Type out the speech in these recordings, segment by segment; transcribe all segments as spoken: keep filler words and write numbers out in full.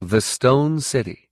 The Stone City.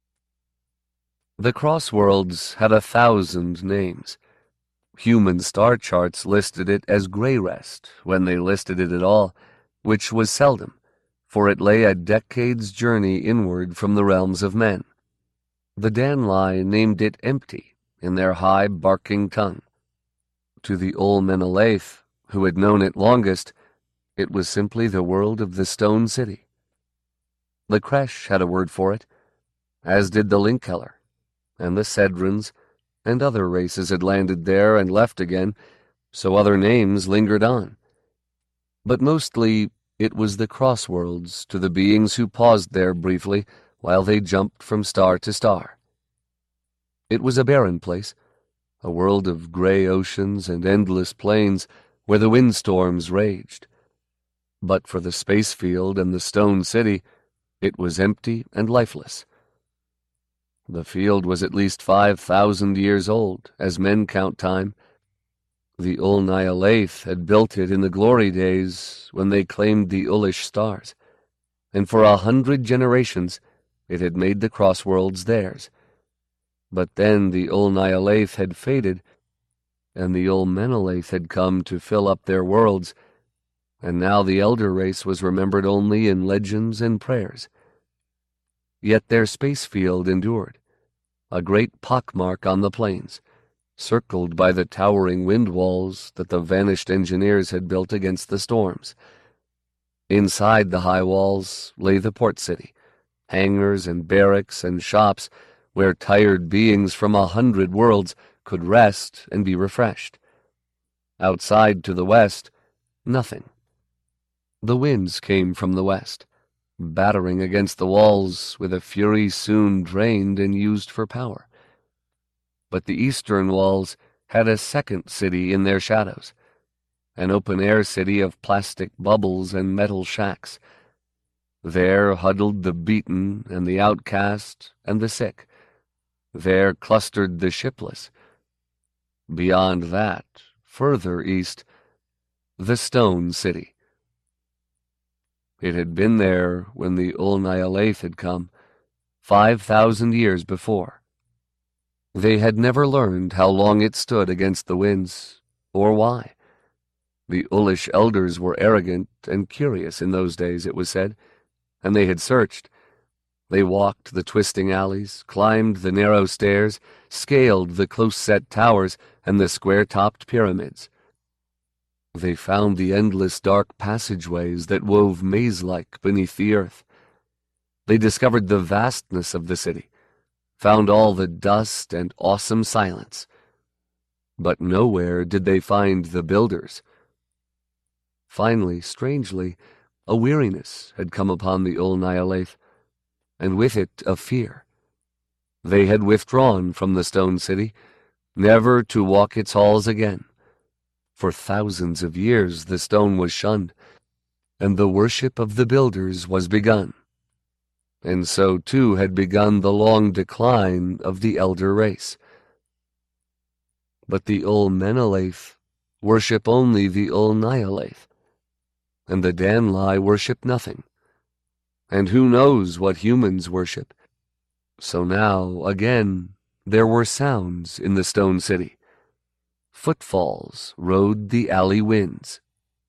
The Crossworlds had a thousand names. Human star charts listed it as Greyrest, when they listed it at all, which was seldom, for it lay a decade's journey inward from the realms of men. The Danlai named it Empty in their high, barking tongue. To the Ol Menelaith, who had known it longest, it was simply the world of the Stone City. The Kresh had a word for it, as did the Linkheller, and the Sedrons, and other races had landed there and left again, so other names lingered on. But mostly it was the Crossworlds to the beings who paused there briefly while they jumped from star to star. It was a barren place, a world of gray oceans and endless plains where the windstorms raged. But for the space field and the Stone City, it was empty and lifeless. The field was at least five thousand years old, as men count time. The Ol Nyalaith had built it in the glory days when they claimed the Ulish stars, and for a hundred generations it had made the Crossworlds theirs. But then the Ol Nyalaith had faded, and the Ol Menelaith had come to fill up their worlds, and now the elder race was remembered only in legends and prayers. Yet their space field endured, a great pockmark on the plains, circled by the towering wind walls that the vanished engineers had built against the storms. Inside the high walls lay the port city, hangars and barracks and shops where tired beings from a hundred worlds could rest and be refreshed. Outside to the west, nothing. The winds came from the west, battering against the walls with a fury soon drained and used for power. But the eastern walls had a second city in their shadows, an open-air city of plastic bubbles and metal shacks. There huddled the beaten and the outcast and the sick. There clustered the shipless. Beyond that, further east, the Stone City. It had been there when the Ol Nyalaith had come, five thousand years before. They had never learned how long it stood against the winds, or why. The Ulish elders were arrogant and curious in those days, it was said, and they had searched. They walked the twisting alleys, climbed the narrow stairs, scaled the close-set towers and the square-topped pyramids. They found the endless dark passageways that wove maze-like beneath the earth. They discovered the vastness of the city, found all the dust and awesome silence. But nowhere did they find the builders. Finally, strangely, a weariness had come upon the Ol Nyalaith, and with it a fear. They had withdrawn from the Stone City, never to walk its halls again. For thousands of years the stone was shunned, and the worship of the builders was begun. And so too had begun the long decline of the elder race. But the Ol Menelaith worship only the Ol Nyalaith, and the Danlai worship nothing. And who knows what humans worship? So now, again, there were sounds in the Stone City. Footfalls rode the alley winds.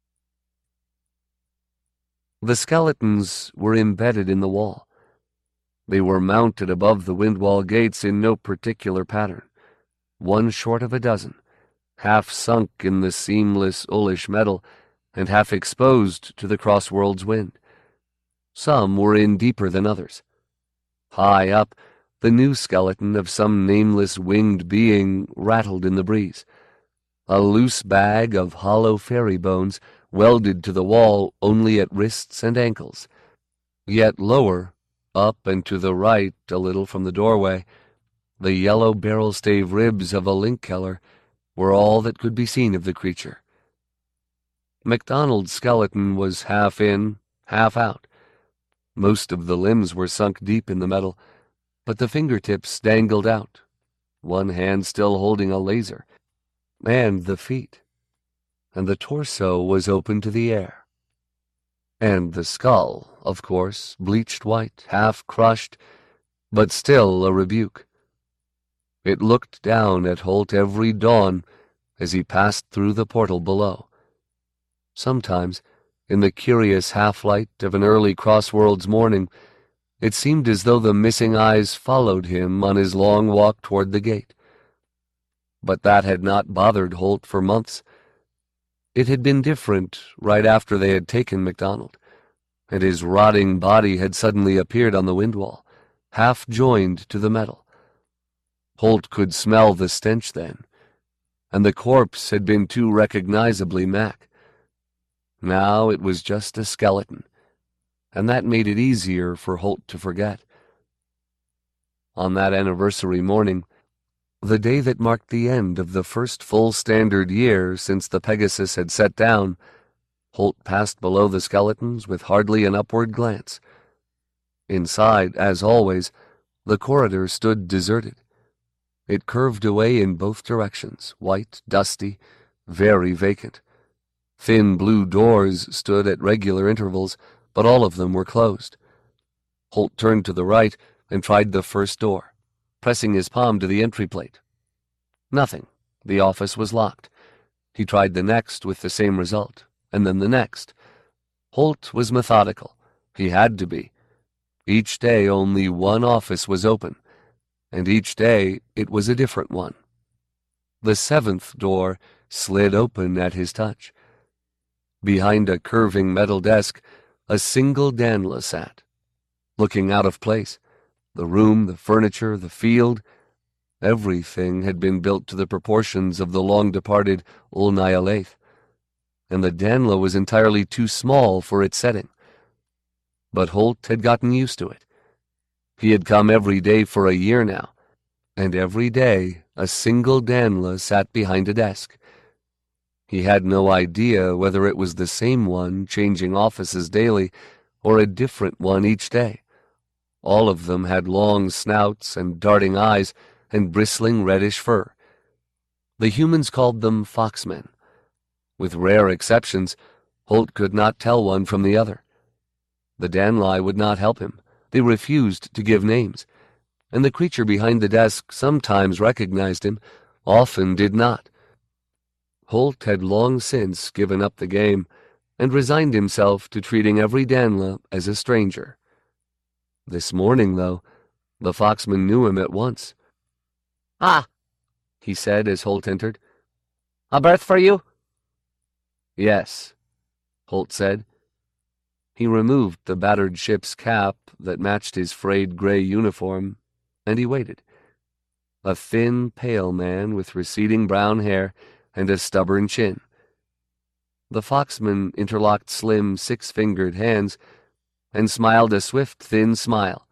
The skeletons were embedded in the wall. They were mounted above the windwall gates in no particular pattern, one short of a dozen, half sunk in the seamless Ulish metal and half exposed to the Crossworld's wind. Some were in deeper than others. High up, the new skeleton of some nameless winged being rattled in the breeze. A loose bag of hollow fairy bones welded to the wall only at wrists and ankles. Yet lower, up and to the right a little from the doorway, the yellow barrel-stave ribs of a Linkheller were all that could be seen of the creature. MacDonald's skeleton was half in, half out. Most of the limbs were sunk deep in the metal, but the fingertips dangled out, one hand still holding a laser, and the feet, and the torso was open to the air. And the skull, of course, bleached white, half crushed, but still a rebuke. It looked down at Holt every dawn as he passed through the portal below. Sometimes, in the curious half-light of an early Crossworlds morning, it seemed as though the missing eyes followed him on his long walk toward the gate. But that had not bothered Holt for months. It had been different right after they had taken MacDonald, and his rotting body had suddenly appeared on the wind wall, half joined to the metal. Holt could smell the stench then, and the corpse had been too recognizably Mac. Now it was just a skeleton, and that made it easier for Holt to forget. On that anniversary morning, the day that marked the end of the first full standard year since the Pegasus had set down, Holt passed below the skeletons with hardly an upward glance. Inside, as always, the corridor stood deserted. It curved away in both directions, white, dusty, very vacant. Thin blue doors stood at regular intervals, but all of them were closed. Holt turned to the right and tried the first door, pressing his palm to the entry plate. Nothing. The office was locked. He tried the next with the same result, and then the next. Holt was methodical. He had to be. Each day only one office was open, and each day it was a different one. The seventh door slid open at his touch. Behind a curving metal desk, a single Danla sat, looking out of place. The room, the furniture, the field, everything had been built to the proportions of the long-departed Ul-Nyalath, and the Danla was entirely too small for its setting. But Holt had gotten used to it. He had come every day for a year now, and every day a single Danla sat behind a desk. He had no idea whether it was the same one changing offices daily or a different one each day. All of them had long snouts and darting eyes and bristling reddish fur. The humans called them foxmen. With rare exceptions, Holt could not tell one from the other. The Danlai would not help him. They refused to give names, and the creature behind the desk sometimes recognized him, often did not. Holt had long since given up the game and resigned himself to treating every Danla as a stranger. This morning, though, the foxman knew him at once. "Ah," he said as Holt entered. "A berth for you?" "Yes," Holt said. He removed the battered ship's cap that matched his frayed gray uniform, and he waited. A thin, pale man with receding brown hair and a stubborn chin. The foxman interlocked slim, six-fingered hands and smiled a swift, thin smile.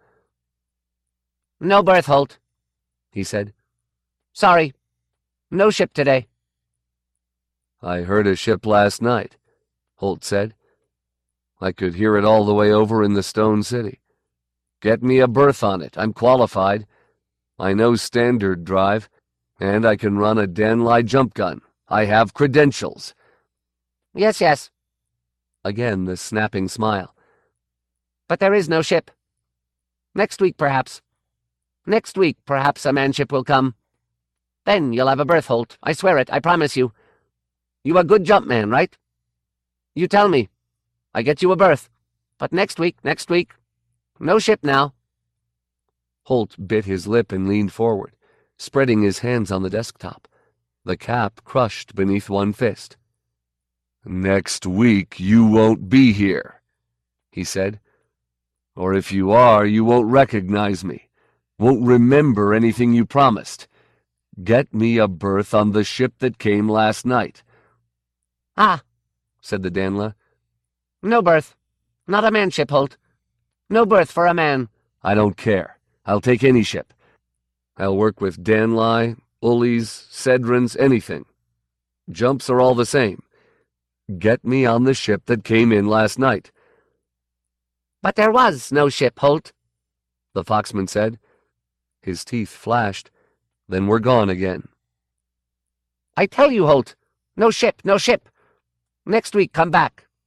"No berth, Holt," he said. "Sorry. No ship today." "I heard a ship last night," Holt said. "I could hear it all the way over in the Stone City. Get me a berth on it. I'm qualified. I know standard drive, and I can run a Danlai jump gun. I have credentials." "Yes, yes." Again the snapping smile. "But there is no ship. Next week, perhaps. Next week, perhaps a manship will come. Then you'll have a berth, Holt. I swear it. I promise you. You a good jump man, right? You tell me. I get you a berth. But next week, next week. No ship now." Holt bit his lip and leaned forward, spreading his hands on the desktop, the cap crushed beneath one fist. "Next week you won't be here," he said. "Or if you are, you won't recognize me, won't remember anything you promised. Get me a berth on the ship that came last night." "Ah," said the Danla. "No berth. Not a manship, Holt. No berth for a man." "I don't care. I'll take any ship. I'll work with Danlai, Ullies, Sedrins, anything. Jumps are all the same. Get me on the ship that came in last night." "But there was no ship, Holt," the foxman said. His teeth flashed, then were gone again. "I tell you, Holt, no ship, no ship. Next week, come back.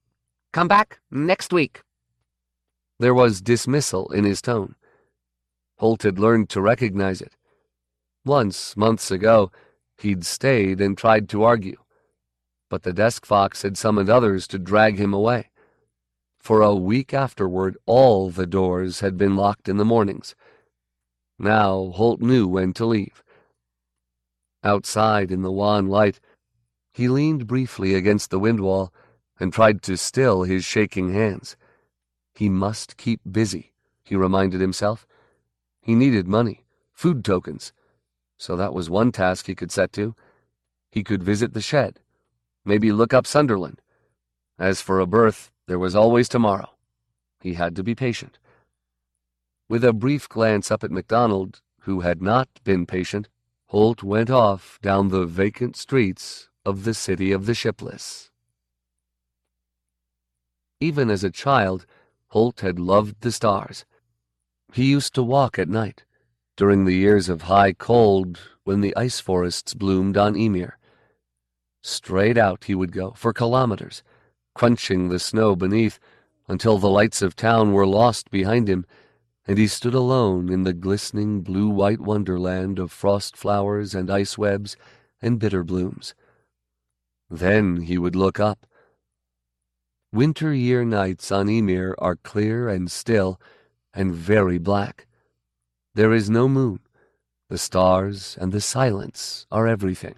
Come back next week." There was dismissal in his tone. Holt had learned to recognize it. Once, months ago, he'd stayed and tried to argue, but the desk fox had summoned others to drag him away. For a week afterward, all the doors had been locked in the mornings. Now Holt knew when to leave. Outside in the wan light, he leaned briefly against the wind wall and tried to still his shaking hands. He must keep busy, he reminded himself. He needed money, food tokens, so that was one task he could set to. He could visit the shed, maybe look up Sunderland. As for a berth, there was always tomorrow. He had to be patient. With a brief glance up at MacDonald, who had not been patient, Holt went off down the vacant streets of the city of the shipless. Even as a child, Holt had loved the stars. He used to walk at night, during the years of high cold when the ice forests bloomed on Ymir. Straight out he would go, for kilometers, crunching the snow beneath, until the lights of town were lost behind him, and he stood alone in the glistening blue-white wonderland of frost flowers and ice webs and bitter blooms. Then he would look up. Winter year nights on Ymir are clear and still and very black. There is no moon. The stars and the silence are everything.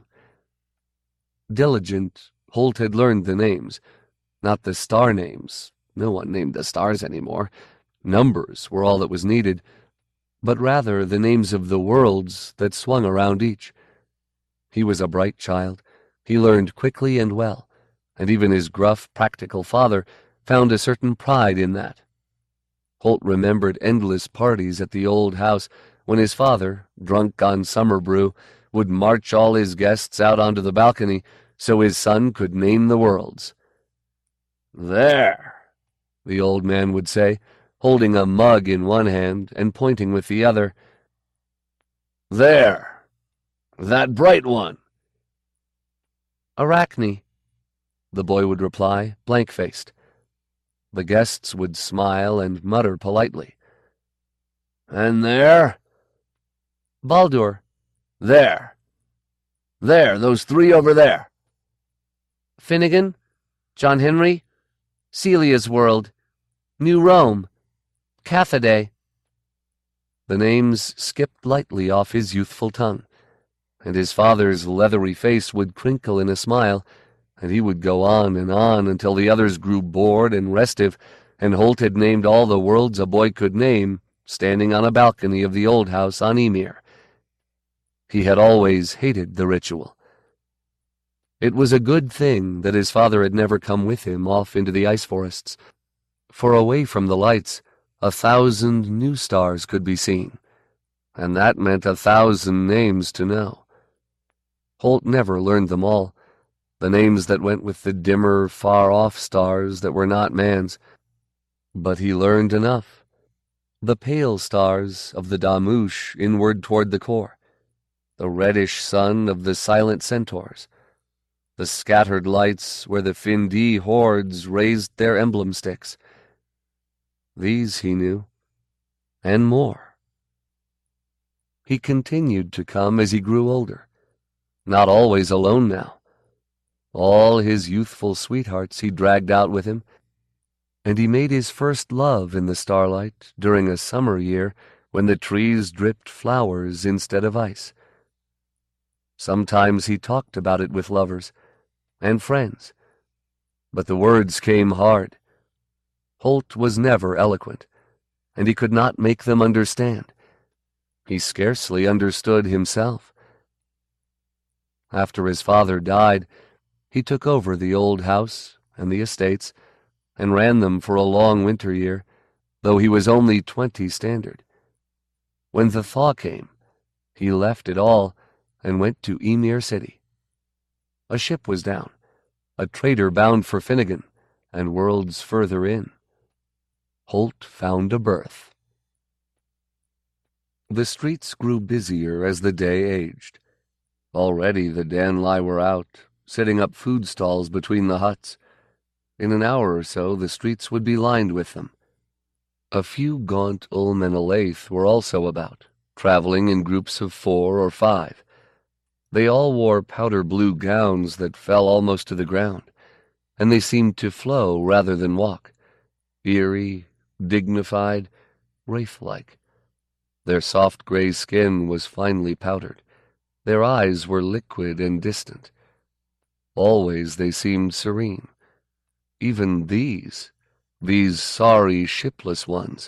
Diligent, Holt had learned the names, not the star names. No one named the stars anymore. Numbers were all that was needed, but rather the names of the worlds that swung around each. He was a bright child. He learned quickly and well, and even his gruff, practical father found a certain pride in that. Holt remembered endless parties at the old house when his father, drunk on summer brew, would march all his guests out onto the balcony so his son could name the worlds. "There," the old man would say, holding a mug in one hand and pointing with the other. "There, that bright one." "Arachne," the boy would reply, blank-faced. The guests would smile and mutter politely. "And there?" "Baldur." "There. There, those three over there." "Finnegan, John Henry, Celia's World, New Rome, Cathaday." The names skipped lightly off his youthful tongue, and his father's leathery face would crinkle in a smile, and he would go on and on until the others grew bored and restive, and Holt had named all the worlds a boy could name, standing on a balcony of the old house on Ymir. He had always hated the ritual. It was a good thing that his father had never come with him off into the ice forests, for away from the lights, a thousand new stars could be seen, and that meant a thousand names to know. Holt never learned them all, the names that went with the dimmer, far-off stars that were not man's, but he learned enough. The pale stars of the Damush inward toward the core, the reddish sun of the silent centaurs, the scattered lights where the Findi hordes raised their emblem sticks. These he knew, and more. He continued to come as he grew older, not always alone now. All his youthful sweethearts he dragged out with him, and he made his first love in the starlight during a summer year when the trees dripped flowers instead of ice. Sometimes he talked about it with lovers and friends, but the words came hard. Holt was never eloquent, and he could not make them understand. He scarcely understood himself. After his father died, he took over the old house and the estates and ran them for a long winter year, though he was only twenty standard. When the thaw came, he left it all and went to Ymir City. A ship was down, a trader bound for Finnegan and worlds further in. Holt found a berth. The streets grew busier as the day aged. Already the Danlai were out, setting up food stalls between the huts. In an hour or so, the streets would be lined with them. A few gaunt Ulmenelaith were also about, traveling in groups of four or five. They all wore powder-blue gowns that fell almost to the ground, and they seemed to flow rather than walk, eerie, dignified, wraith-like. Their soft gray skin was finely powdered. Their eyes were liquid and distant. Always they seemed serene. Even these, these sorry, shipless ones.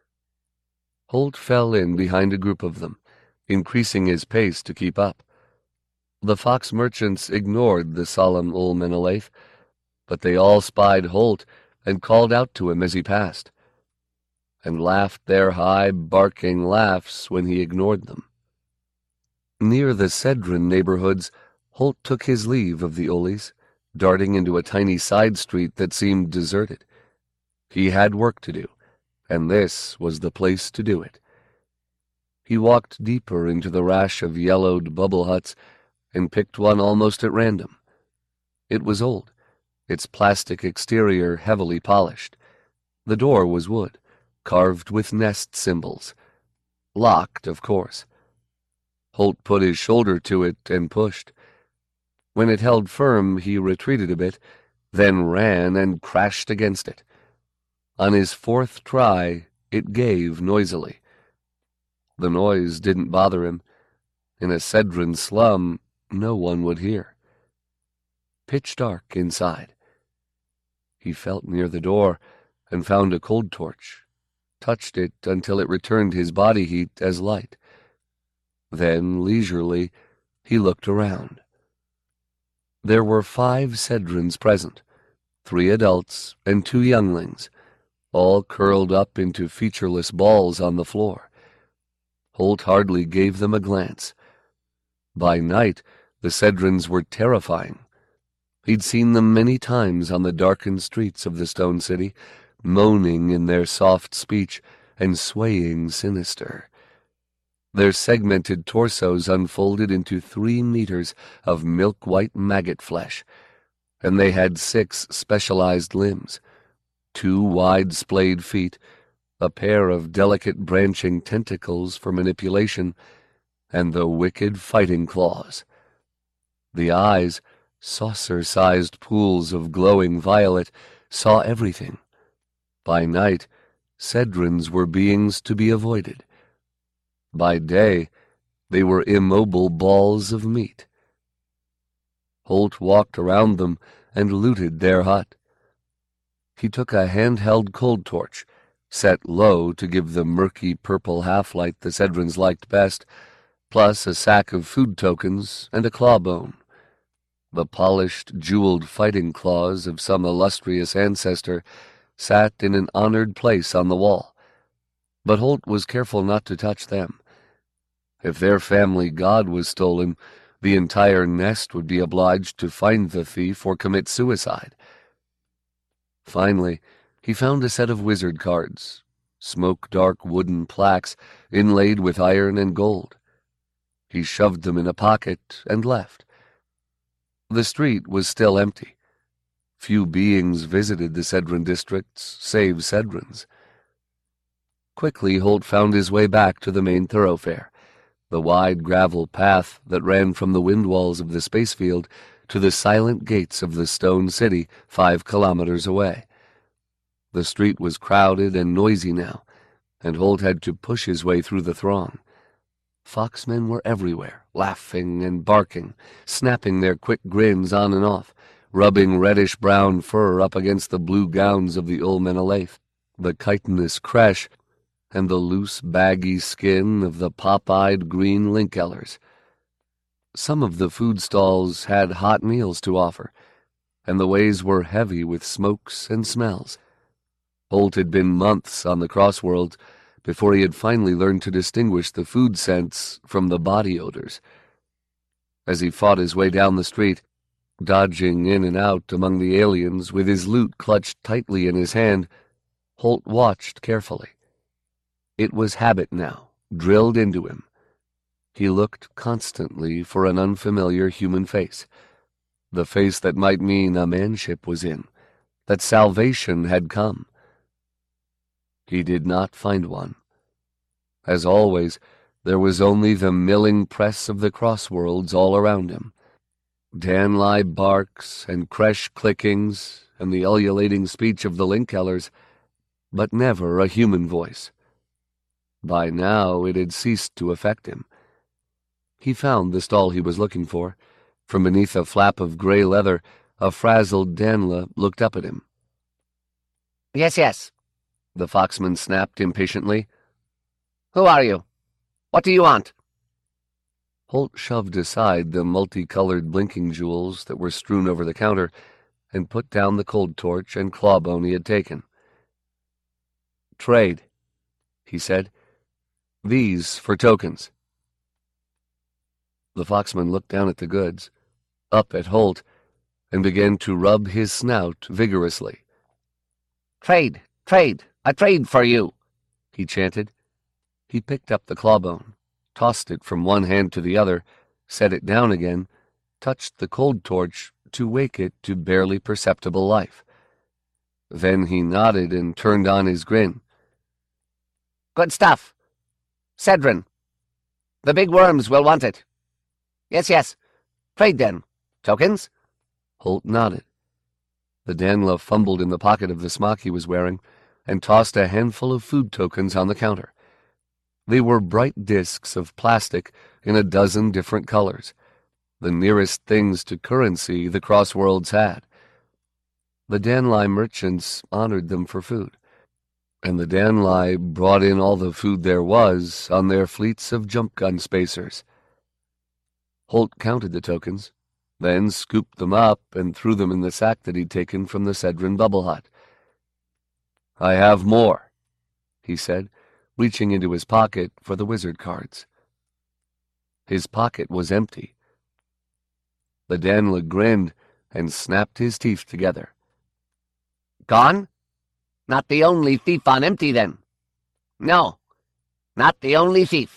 Holt fell in behind a group of them, increasing his pace to keep up. The fox merchants ignored the solemn Ulmenelaith, but they all spied Holt and called out to him as he passed, and laughed their high, barking laughs when he ignored them. Near the Cedron neighborhoods, Holt took his leave of the Ullies, darting into a tiny side street that seemed deserted. He had work to do, and this was the place to do it. He walked deeper into the rash of yellowed bubble huts and picked one almost at random. It was old, its plastic exterior heavily polished. The door was wood, carved with nest symbols. Locked, of course. Holt put his shoulder to it and pushed. When it held firm, he retreated a bit, then ran and crashed against it. On his fourth try, it gave noisily. The noise didn't bother him. In a Cedron slum, no one would hear. Pitch dark inside. He felt near the door and found a cold torch, touched it until it returned his body heat as light. Then, leisurely, he looked around. There were five Cedrons present, three adults and two younglings, all curled up into featureless balls on the floor. Holt hardly gave them a glance. By night, the Cedrons were terrifying. He'd seen them many times on the darkened streets of the Stone City, moaning in their soft speech and swaying sinister. Their segmented torsos unfolded into three meters of milk-white maggot flesh, and they had six specialized limbs, two wide splayed feet, a pair of delicate branching tentacles for manipulation, and the wicked fighting claws. The eyes, saucer-sized pools of glowing violet, saw everything. By night, Cedrons were beings to be avoided. By day, they were immobile balls of meat. Holt walked around them and looted their hut. He took a handheld cold torch, set low to give the murky purple half-light the Cedrons liked best, plus a sack of food tokens and a clawbone. The polished, jeweled fighting claws of some illustrious ancestor sat in an honored place on the wall, but Holt was careful not to touch them. If their family god was stolen, the entire nest would be obliged to find the thief or commit suicide. Finally, he found a set of wizard cards, smoke-dark wooden plaques inlaid with iron and gold. He shoved them in a pocket and left. The street was still empty. Few beings visited the Cedron districts, save Cedrons. Quickly, Holt found his way back to the main thoroughfare, the wide gravel path that ran from the wind walls of the space field to the silent gates of the Stone City five kilometers away. The street was crowded and noisy now, and Holt had to push his way through the throng. Foxmen were everywhere, laughing and barking, snapping their quick grins on and off, rubbing reddish-brown fur up against the blue gowns of the Ulmenelaith, the chitinous creche, and the loose, baggy skin of the pop-eyed green Linkellers. Some of the food stalls had hot meals to offer, and the ways were heavy with smokes and smells. Holt had been months on the Crossworlds before he had finally learned to distinguish the food scents from the body odors. As he fought his way down the street, dodging in and out among the aliens with his loot clutched tightly in his hand, Holt watched carefully. It was habit now, drilled into him. He looked constantly for an unfamiliar human face, the face that might mean a manship was in, that salvation had come. He did not find one. As always, there was only the milling press of the crossworlds all around him. Danlai barks and Kresh clickings and the ululating speech of the Linkkellers, but never a human voice. By now it had ceased to affect him. He found the stall he was looking for. From beneath a flap of gray leather, a frazzled Danla looked up at him. "Yes, yes," the foxman snapped impatiently. "Who are you? What do you want?" Holt shoved aside the multicolored blinking jewels that were strewn over the counter and put down the cold torch and clawbone he had taken. "Trade," he said. "These for tokens." The foxman looked down at the goods, up at Holt, and began to rub his snout vigorously. "Trade, trade, a trade for you," he chanted. He picked up the clawbone, tossed it from one hand to the other, set it down again, touched the cold torch to wake it to barely perceptible life. Then he nodded and turned on his grin. "Good stuff. Cedrin. The big worms will want it. Yes, yes. Trade then. Tokens?" Holt nodded. The Danla fumbled in the pocket of the smock he was wearing and tossed a handful of food tokens on the counter. They were bright discs of plastic in a dozen different colors, the nearest things to currency the Crossworlds had. The Danlai merchants honored them for food, and the Danlai brought in all the food there was on their fleets of jump gun spacers. Holt counted the tokens, then scooped them up and threw them in the sack that he'd taken from the Cedrin bubble hut. "I have more," he said, reaching into his pocket for the wizard cards. His pocket was empty. The Danla grinned and snapped his teeth together. "Gone? Not the only thief on empty, then. No, not the only thief."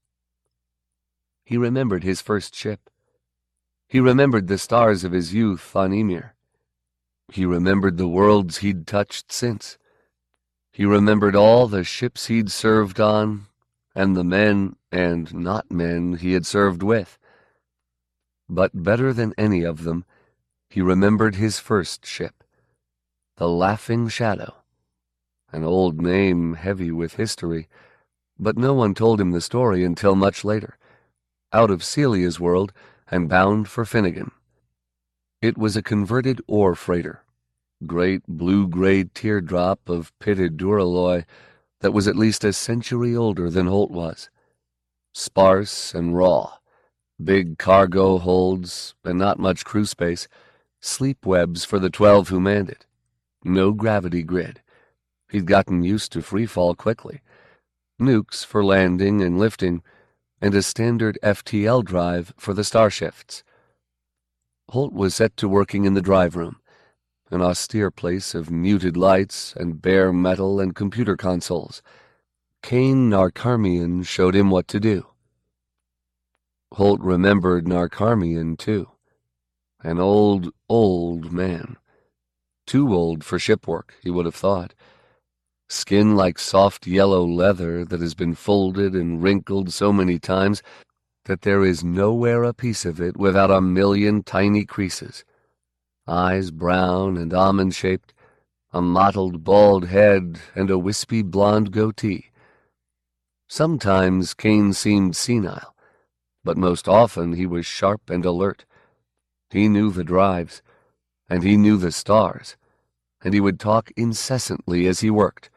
He remembered his first ship. He remembered the stars of his youth on Ymir. He remembered the worlds he'd touched since. He remembered all the ships he'd served on, and the men and not men he had served with. But better than any of them, he remembered his first ship, the Laughing Shadow, an old name heavy with history, but no one told him the story until much later, out of Celia's world and bound for Finnegan. It was a converted ore freighter, great blue-gray teardrop of pitted duralloy that was at least a century older than Holt was. Sparse and raw, big cargo holds and not much crew space, sleep webs for the twelve who manned it. No gravity grid. He'd gotten used to free fall quickly. Nukes for landing and lifting, and a standard F T L drive for the star shifts. Holt was set to working in the drive room, an austere place of muted lights and bare metal and computer consoles. Kane Narkarmian showed him what to do. Holt remembered Narkarmian, too. An old, old man. Too old for ship work, he would have thought. Skin like soft yellow leather that has been folded and wrinkled so many times that there is nowhere a piece of it without a million tiny creases. Eyes brown and almond-shaped, a mottled bald head, and a wispy blonde goatee. Sometimes Kane seemed senile, but most often he was sharp and alert. He knew the drives, and he knew the stars, and he would talk incessantly as he worked.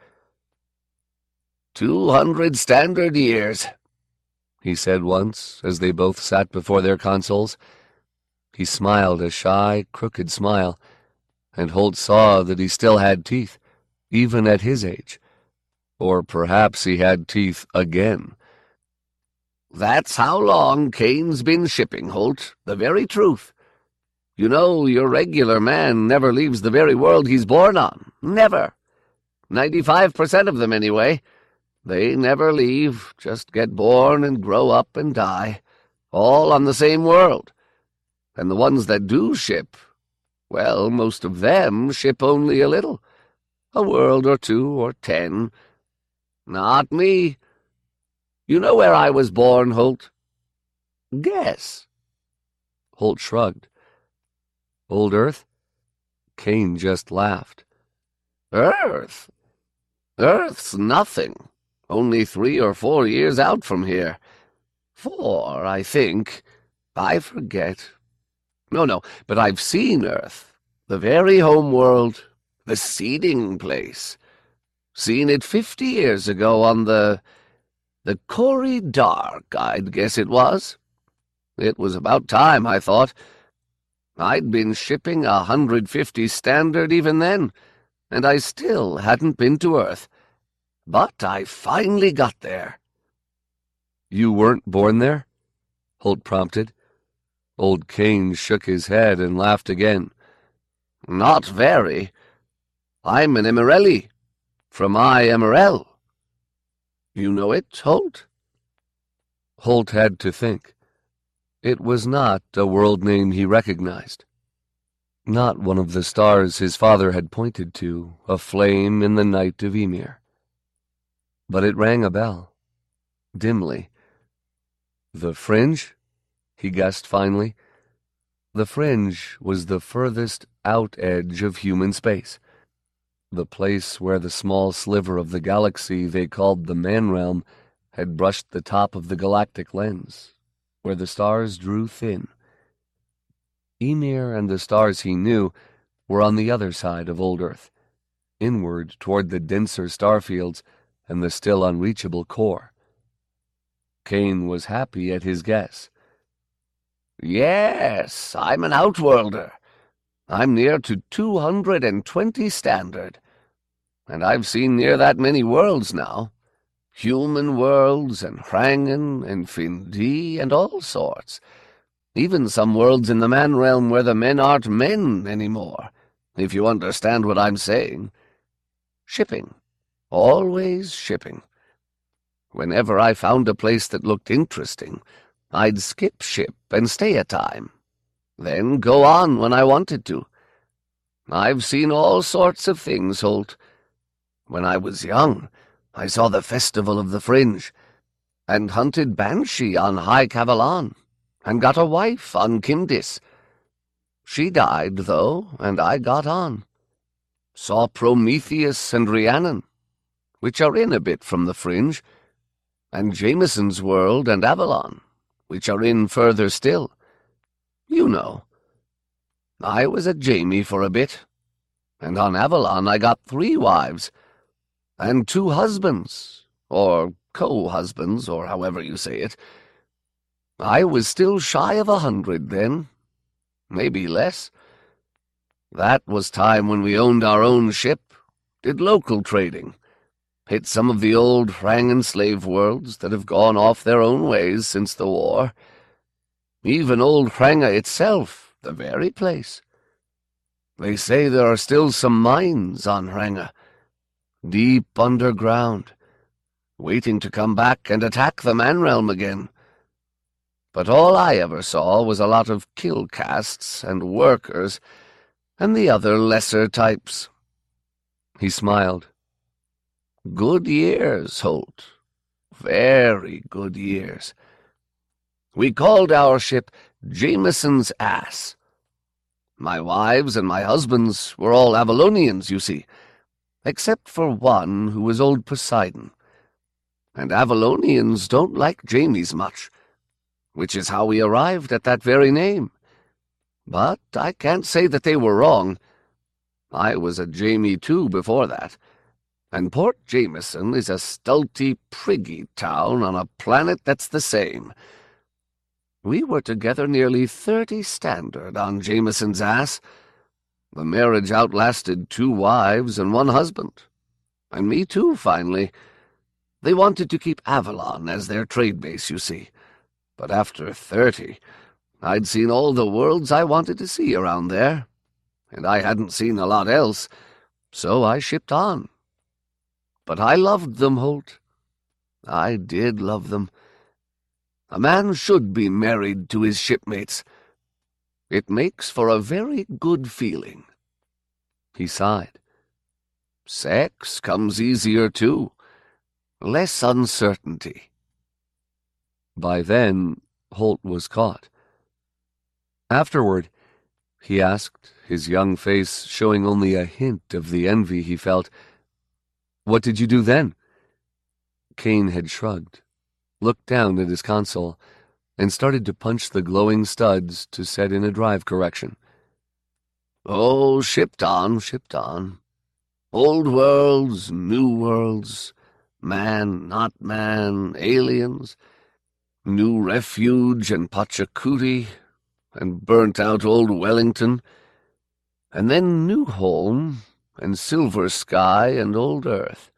Two hundred standard years, he said once, as they both sat before their consoles. He smiled a shy, crooked smile, and Holt saw that he still had teeth, even at his age. Or perhaps he had teeth again. "That's how long Kane's been shipping, Holt, the very truth. You know, your regular man never leaves the very world he's born on. Never. Ninety-five percent of them, anyway. They never leave, just get born and grow up and die, all on the same world. And the ones that do ship, Well, most of them ship only a little. A world or two or ten. Not me. You know where I was born, Holt? Guess. Holt shrugged. Old Earth? Kane just laughed. Earth? Earth's nothing. Only three or four years out from here. Four, I think. I forget. No, no, but I've seen Earth. The very home world. The seeding place. Seen it fifty years ago on the... the Corey Dark, I'd guess it was. It was about time, I thought. I'd been shipping a hundred fifty Standard even then, and I still hadn't been to Earth. But I finally got there. You weren't born there? Holt prompted. Old Kane shook his head and laughed again. Not very. I'm an Emerelli, from I Emerel. You know it, Holt? Holt had to think. It was not a world name he recognized. Not one of the stars his father had pointed to, aflame in the night of Ymir. But it rang a bell, dimly. The Fringe? He guessed finally. The Fringe was the furthest out edge of human space, the place where the small sliver of the galaxy they called the Man Realm had brushed the top of the galactic lens, where the stars drew thin. Ymir and the stars he knew were on the other side of old Earth, inward toward the denser star fields and the still unreachable core. Kane was happy at his guess. Yes, I'm an outworlder. I'm near to two hundred and twenty Standard, and I've seen near that many worlds now. Human worlds, and Hrangen, and Fin-Dee, and all sorts. Even some worlds in the Man Realm where the men aren't men anymore, if you understand what I'm saying. Shipping. Always shipping. Whenever I found a place that looked interesting, I'd skip ship and stay a time, then go on when I wanted to. I've seen all sorts of things, Holt. When I was young, I saw the Festival of the Fringe, and hunted Banshee on High Cavalon, and got a wife on Kimdis. She died, though, and I got on. Saw Prometheus and Rhiannon, which are in a bit from the Fringe, and Jameson's World and Avalon, which are in further still. You know. I was a Jamie for a bit, and on Avalon I got three wives, and two husbands, or co-husbands, or however you say it. I was still shy of a hundred then, maybe less. That was time when we owned our own ship, did local trading, hit some of the old Hrangen slave worlds that have gone off their own ways since the war. Even old Hranga itself, the very place. They say there are still some mines on Hranga, deep underground, waiting to come back and attack the Man Realm again. But all I ever saw was a lot of kill castes and workers, and the other lesser types. He smiled. Good years, Holt. Very good years. We called our ship Jameson's Ass. My wives and my husbands were all Avalonians, you see, except for one who was old Poseidon. And Avalonians don't like Jamies much, which is how we arrived at that very name. But I can't say that they were wrong. I was a Jamie too before that, and Port Jameson is a stulty, priggy town on a planet that's the same. We were together nearly thirty Standard on Jameson's Ass. The marriage outlasted two wives and one husband. And me too, finally. They wanted to keep Avalon as their trade base, you see. But after thirty, I'd seen all the worlds I wanted to see around there, and I hadn't seen a lot else, so I shipped on. But I loved them, Holt. I did love them. A man should be married to his shipmates. It makes for a very good feeling." He sighed. "Sex comes easier, too. Less uncertainty." By then, Holt was caught. Afterward, he asked, his young face showing only a hint of the envy he felt, "What did you do then?" Kane had shrugged, looked down at his console, and started to punch the glowing studs to set in a drive correction. "Oh, shipped on, shipped on. Old worlds, new worlds, man, not man, aliens, New Refuge and Pachacuti, and burnt-out old Wellington, and then New Home, and Silver Sky and Old Earth.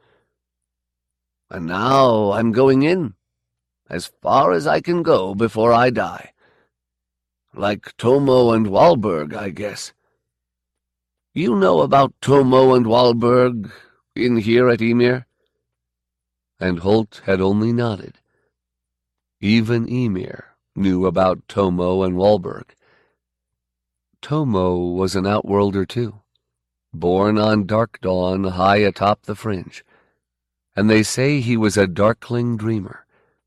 And now I'm going in, as far as I can go before I die. Like Tomo and Walberg, I guess. You know about Tomo and Walberg in here at Ymir?" And Holt had only nodded. Even Ymir knew about Tomo and Walberg. Tomo was an outworlder too, born on Dark Dawn high atop the fringe, and they say he was a darkling dreamer.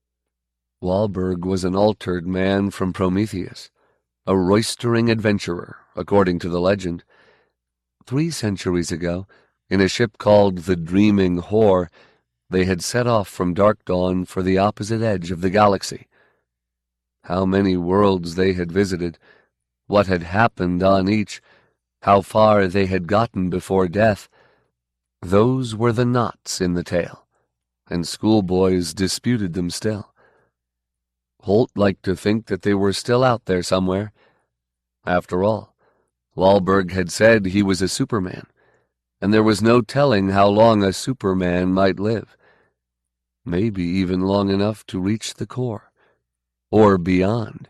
Walberg was an altered man from Prometheus, a roistering adventurer, according to the legend. Three centuries ago, in a ship called the Dreaming Whore, they had set off from Dark Dawn for the opposite edge of the galaxy. How many worlds they had visited, what had happened on each, how far they had gotten before death, those were the knots in the tale, and schoolboys disputed them still. Holt liked to think that they were still out there somewhere. After all, Walberg had said he was a Superman, and there was no telling how long a Superman might live. Maybe even long enough to reach the core, or beyond.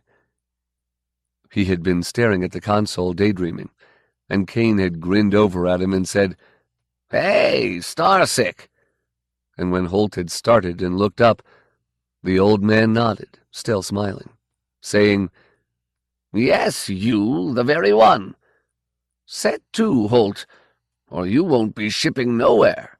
He had been staring at the console daydreaming, and Kane had grinned over at him and said, "Hey, Starsick!" And when Holt had started and looked up, the old man nodded, still smiling, saying, "Yes, you, the very one. Set to, Holt, or you won't be shipping nowhere."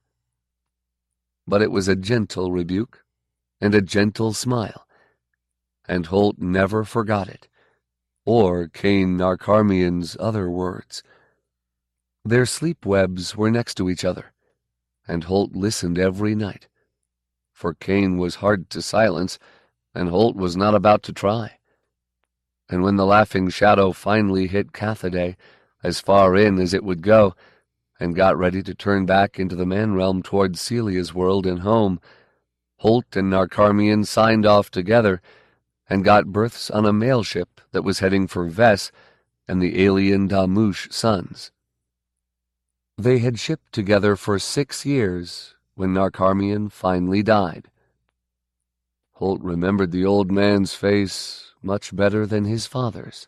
But it was a gentle rebuke, and a gentle smile, and Holt never forgot it, or Kane Narkarmian's other words. Their sleep webs were next to each other, and Holt listened every night, for Kane was hard to silence, and Holt was not about to try. And when the laughing shadow finally hit Cathaday, as far in as it would go, and got ready to turn back into the man-realm toward Celia's world and home, Holt and Narkarmian signed off together and got berths on a mail ship that was heading for Vess and the alien Damoosh suns. They had shipped together for six years when Narkarmian finally died. Holt remembered the old man's face much better than his father's.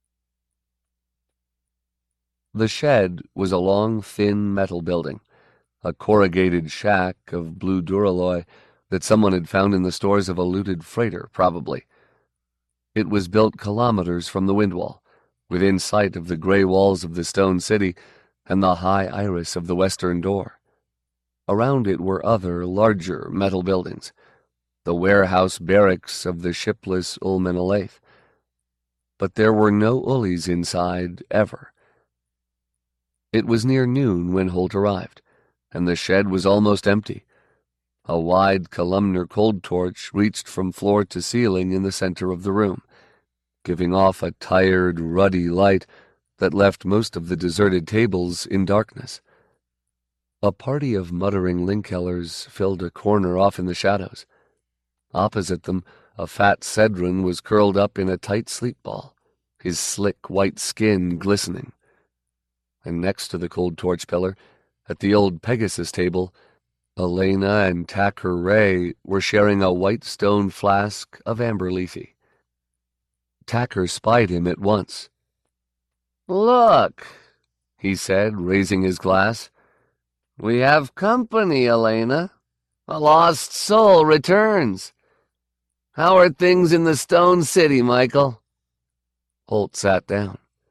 The shed was a long, thin metal building, a corrugated shack of blue duralloy that someone had found in the stores of a looted freighter, probably. It was built kilometers from the Windwall, within sight of the gray walls of the stone city and the high iris of the western door. Around it were other, larger metal buildings, the warehouse barracks of the shipless Ulmenalaith. But there were no Ullies inside, ever. It was near noon when Holt arrived, and the shed was almost empty. A wide columnar cold torch reached from floor to ceiling in the center of the room, giving off a tired, ruddy light that left most of the deserted tables in darkness. A party of muttering Linkellers filled a corner off in the shadows. Opposite them, a fat Cedron was curled up in a tight sleep ball, his slick white skin glistening. And next to the cold torch pillar, at the old Pegasus table, Elena and Tacker Ray were sharing a white stone flask of amber lethe. Tacker spied him at once. "Look," he said, raising his glass. "We have company, Elena. A lost soul returns. How are things in the Stone City, Michael?" Holt sat down,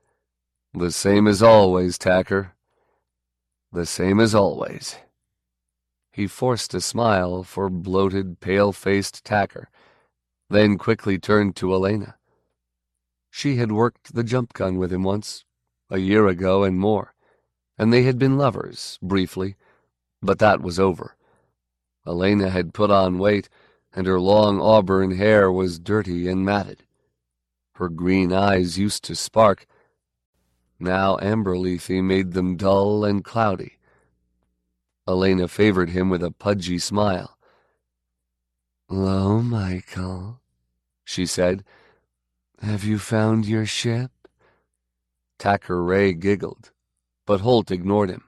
The same as always, Tacker. The same as always. He forced a smile for bloated, pale-faced Tacker, then quickly turned to Elena. She had worked the jump gun with him once, a year ago and more, and they had been lovers, briefly, but that was over. Elena had put on weight, and her long auburn hair was dirty and matted. Her green eyes used to spark. Now Amberlethe made them dull and cloudy. Elena favored him with a pudgy smile. "Hello, Michael," she said. "Have you found your ship?" Tacker Ray giggled, but Holt ignored him.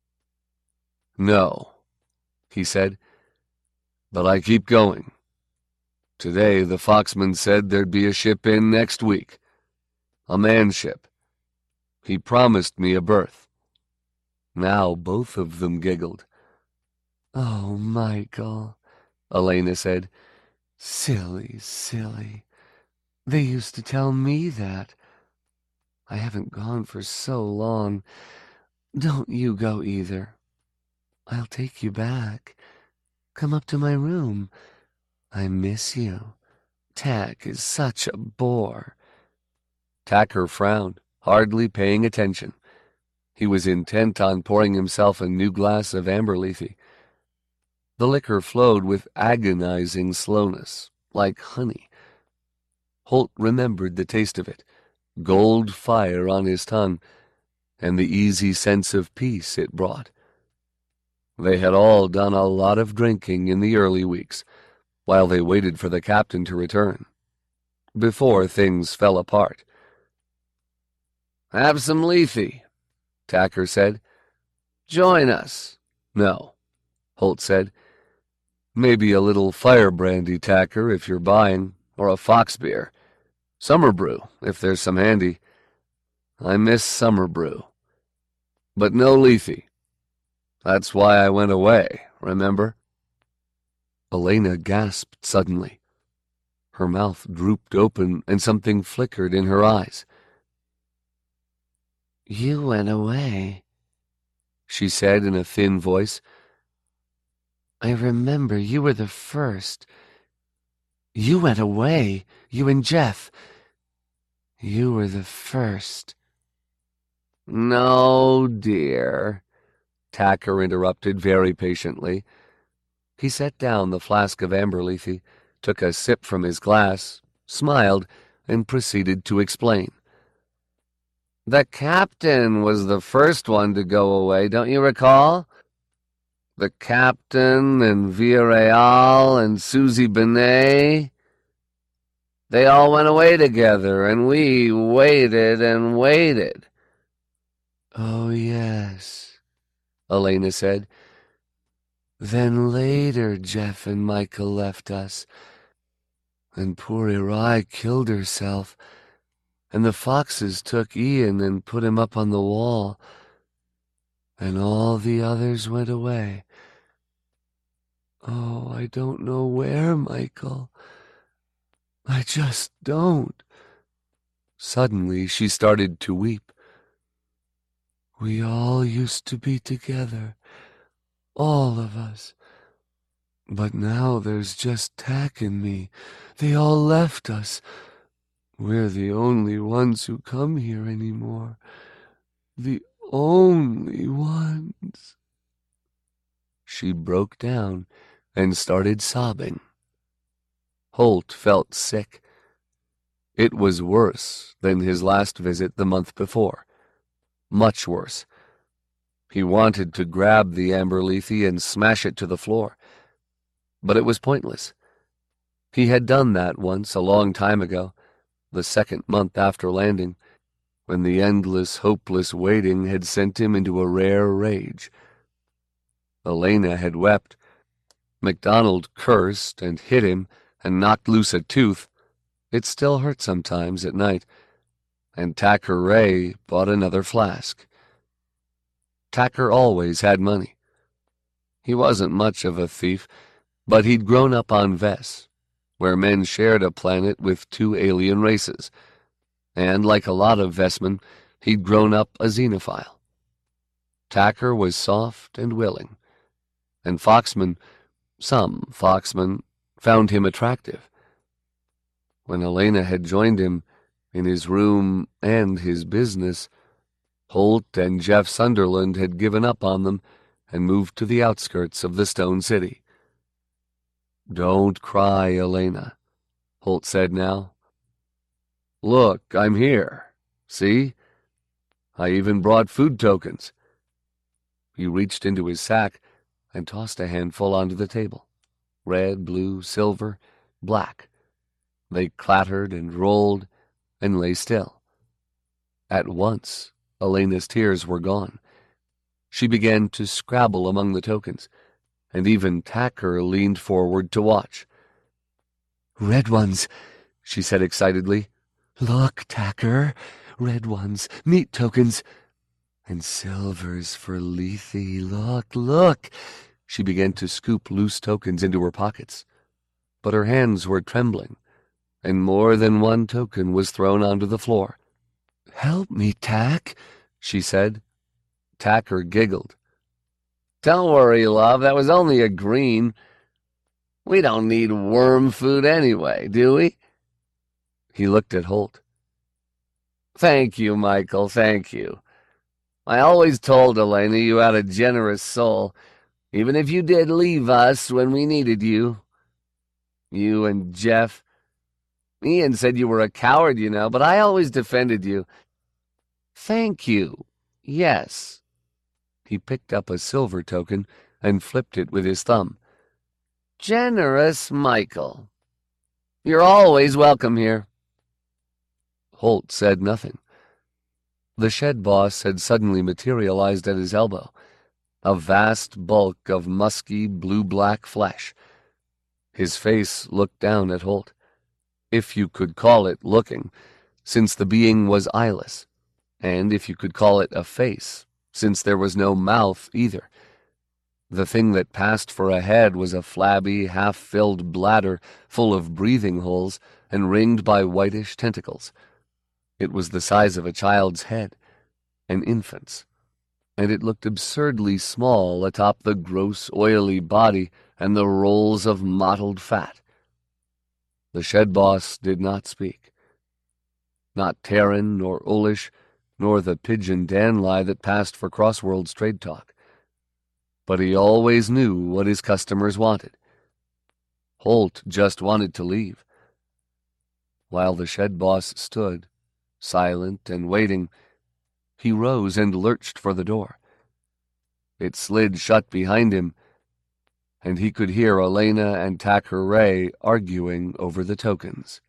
"No," he said, "but I keep going. Today the Foxman said there'd be a ship in next week. A man ship. He promised me a berth." Now both of them giggled. "Oh, Michael," Elena said. "Silly, silly. They used to tell me that. I haven't gone for so long. Don't you go either. I'll take you back. Come up to my room. I miss you. Tack is such a bore." Tacker frowned, hardly paying attention. He was intent on pouring himself a new glass of Amberlethe. The liquor flowed with agonizing slowness, like honey. Holt remembered the taste of it, gold fire on his tongue, and the easy sense of peace it brought. They had all done a lot of drinking in the early weeks, while they waited for the captain to return, before things fell apart. "Have some Lethe," Tacker said. "Join us." "No," Holt said. "Maybe a little fire brandy, Tacker, if you're buying, or a fox beer. Summer brew, if there's some handy. I miss summer brew. But no Lethe. That's why I went away, remember?" Elena gasped suddenly. Her mouth drooped open, and something flickered in her eyes. "You went away," she said in a thin voice. "I remember you were the first. You went away, you and Jeff. You were the first." "No, dear," Tacker interrupted very patiently. He set down the flask of Amberlethe, took a sip from his glass, smiled, and proceeded to explain. "The captain was the first one to go away, don't you recall? The captain and Villarreal and Susie Benet. They all went away together, and we waited and waited." "Oh, yes," Elena said. "Then later Jeff and Michael left us, and poor Irai killed herself, and the foxes took Ian and put him up on the wall, and all the others went away. Oh, I don't know where, Michael. I just don't." Suddenly she started to weep. "We all used to be together, all of us. But now there's just Tack and me. They all left us. We're the only ones who come here anymore. The only ones." She broke down and started sobbing. Holt felt sick. It was worse than his last visit the month before. Much worse. He wanted to grab the Amberlethe and smash it to the floor. But it was pointless. He had done that once a long time ago, the second month after landing, when the endless, hopeless waiting had sent him into a rare rage. Elena had wept. MacDonald cursed and hit him and knocked loose a tooth. It still hurt sometimes at night. And Tacker Ray bought another flask. Tacker always had money. He wasn't much of a thief, but he'd grown up on Vess, where men shared a planet with two alien races, and like a lot of Vessmen, He'd grown up a xenophile. Tacker was soft and willing, and Foxman, some Foxman, found him attractive. When Elena had joined him in his room and his business, Holt and Jeff Sunderland had given up on them and moved to the outskirts of the Stone City. "Don't cry, Elena," Holt said now. "Look, I'm here. See? I even brought food tokens." He reached into his sack and tossed a handful onto the table. Red, blue, silver, black. They clattered and rolled and lay still. At once, Elena's tears were gone. She began to scrabble among the tokens, and even Tacker leaned forward to watch. "Red ones," she said excitedly. "Look, Tacker, red ones, meat tokens. And silvers for Lethe. Look, look." She began to scoop loose tokens into her pockets, but her hands were trembling, and more than one token was thrown onto the floor. "Help me, Tack," she said. Tacker giggled. "Don't worry, love, that was only a green. We don't need worm food anyway, do we?" He looked at Holt. "Thank you, Michael, thank you. I always told Elena you had a generous soul, even if you did leave us when we needed you. You and Jeff. Ian said you were a coward, you know, but I always defended you. Thank you. Yes." He picked up a silver token and flipped it with his thumb. "Generous Michael. You're always welcome here." Holt said nothing. The shed boss had suddenly materialized at his elbow, a vast bulk of musky blue-black flesh. His face looked down at Holt, if you could call it looking, since the being was eyeless, and if you could call it a face, since there was no mouth either. The thing that passed for a head was a flabby, half-filled bladder full of breathing holes and ringed by whitish tentacles. It was the size of a child's head, an infant's, and it looked absurdly small atop the gross, oily body and the rolls of mottled fat. The shed boss did not speak. Not Terran nor Ulish, nor the pigeon Danlai that passed for Crossworld's trade talk. But he always knew what his customers wanted. Holt just wanted to leave. While the shed boss stood, silent and waiting, he rose and lurched for the door. It slid shut behind him, and he could hear Elena and Tacker Ray arguing over the tokens.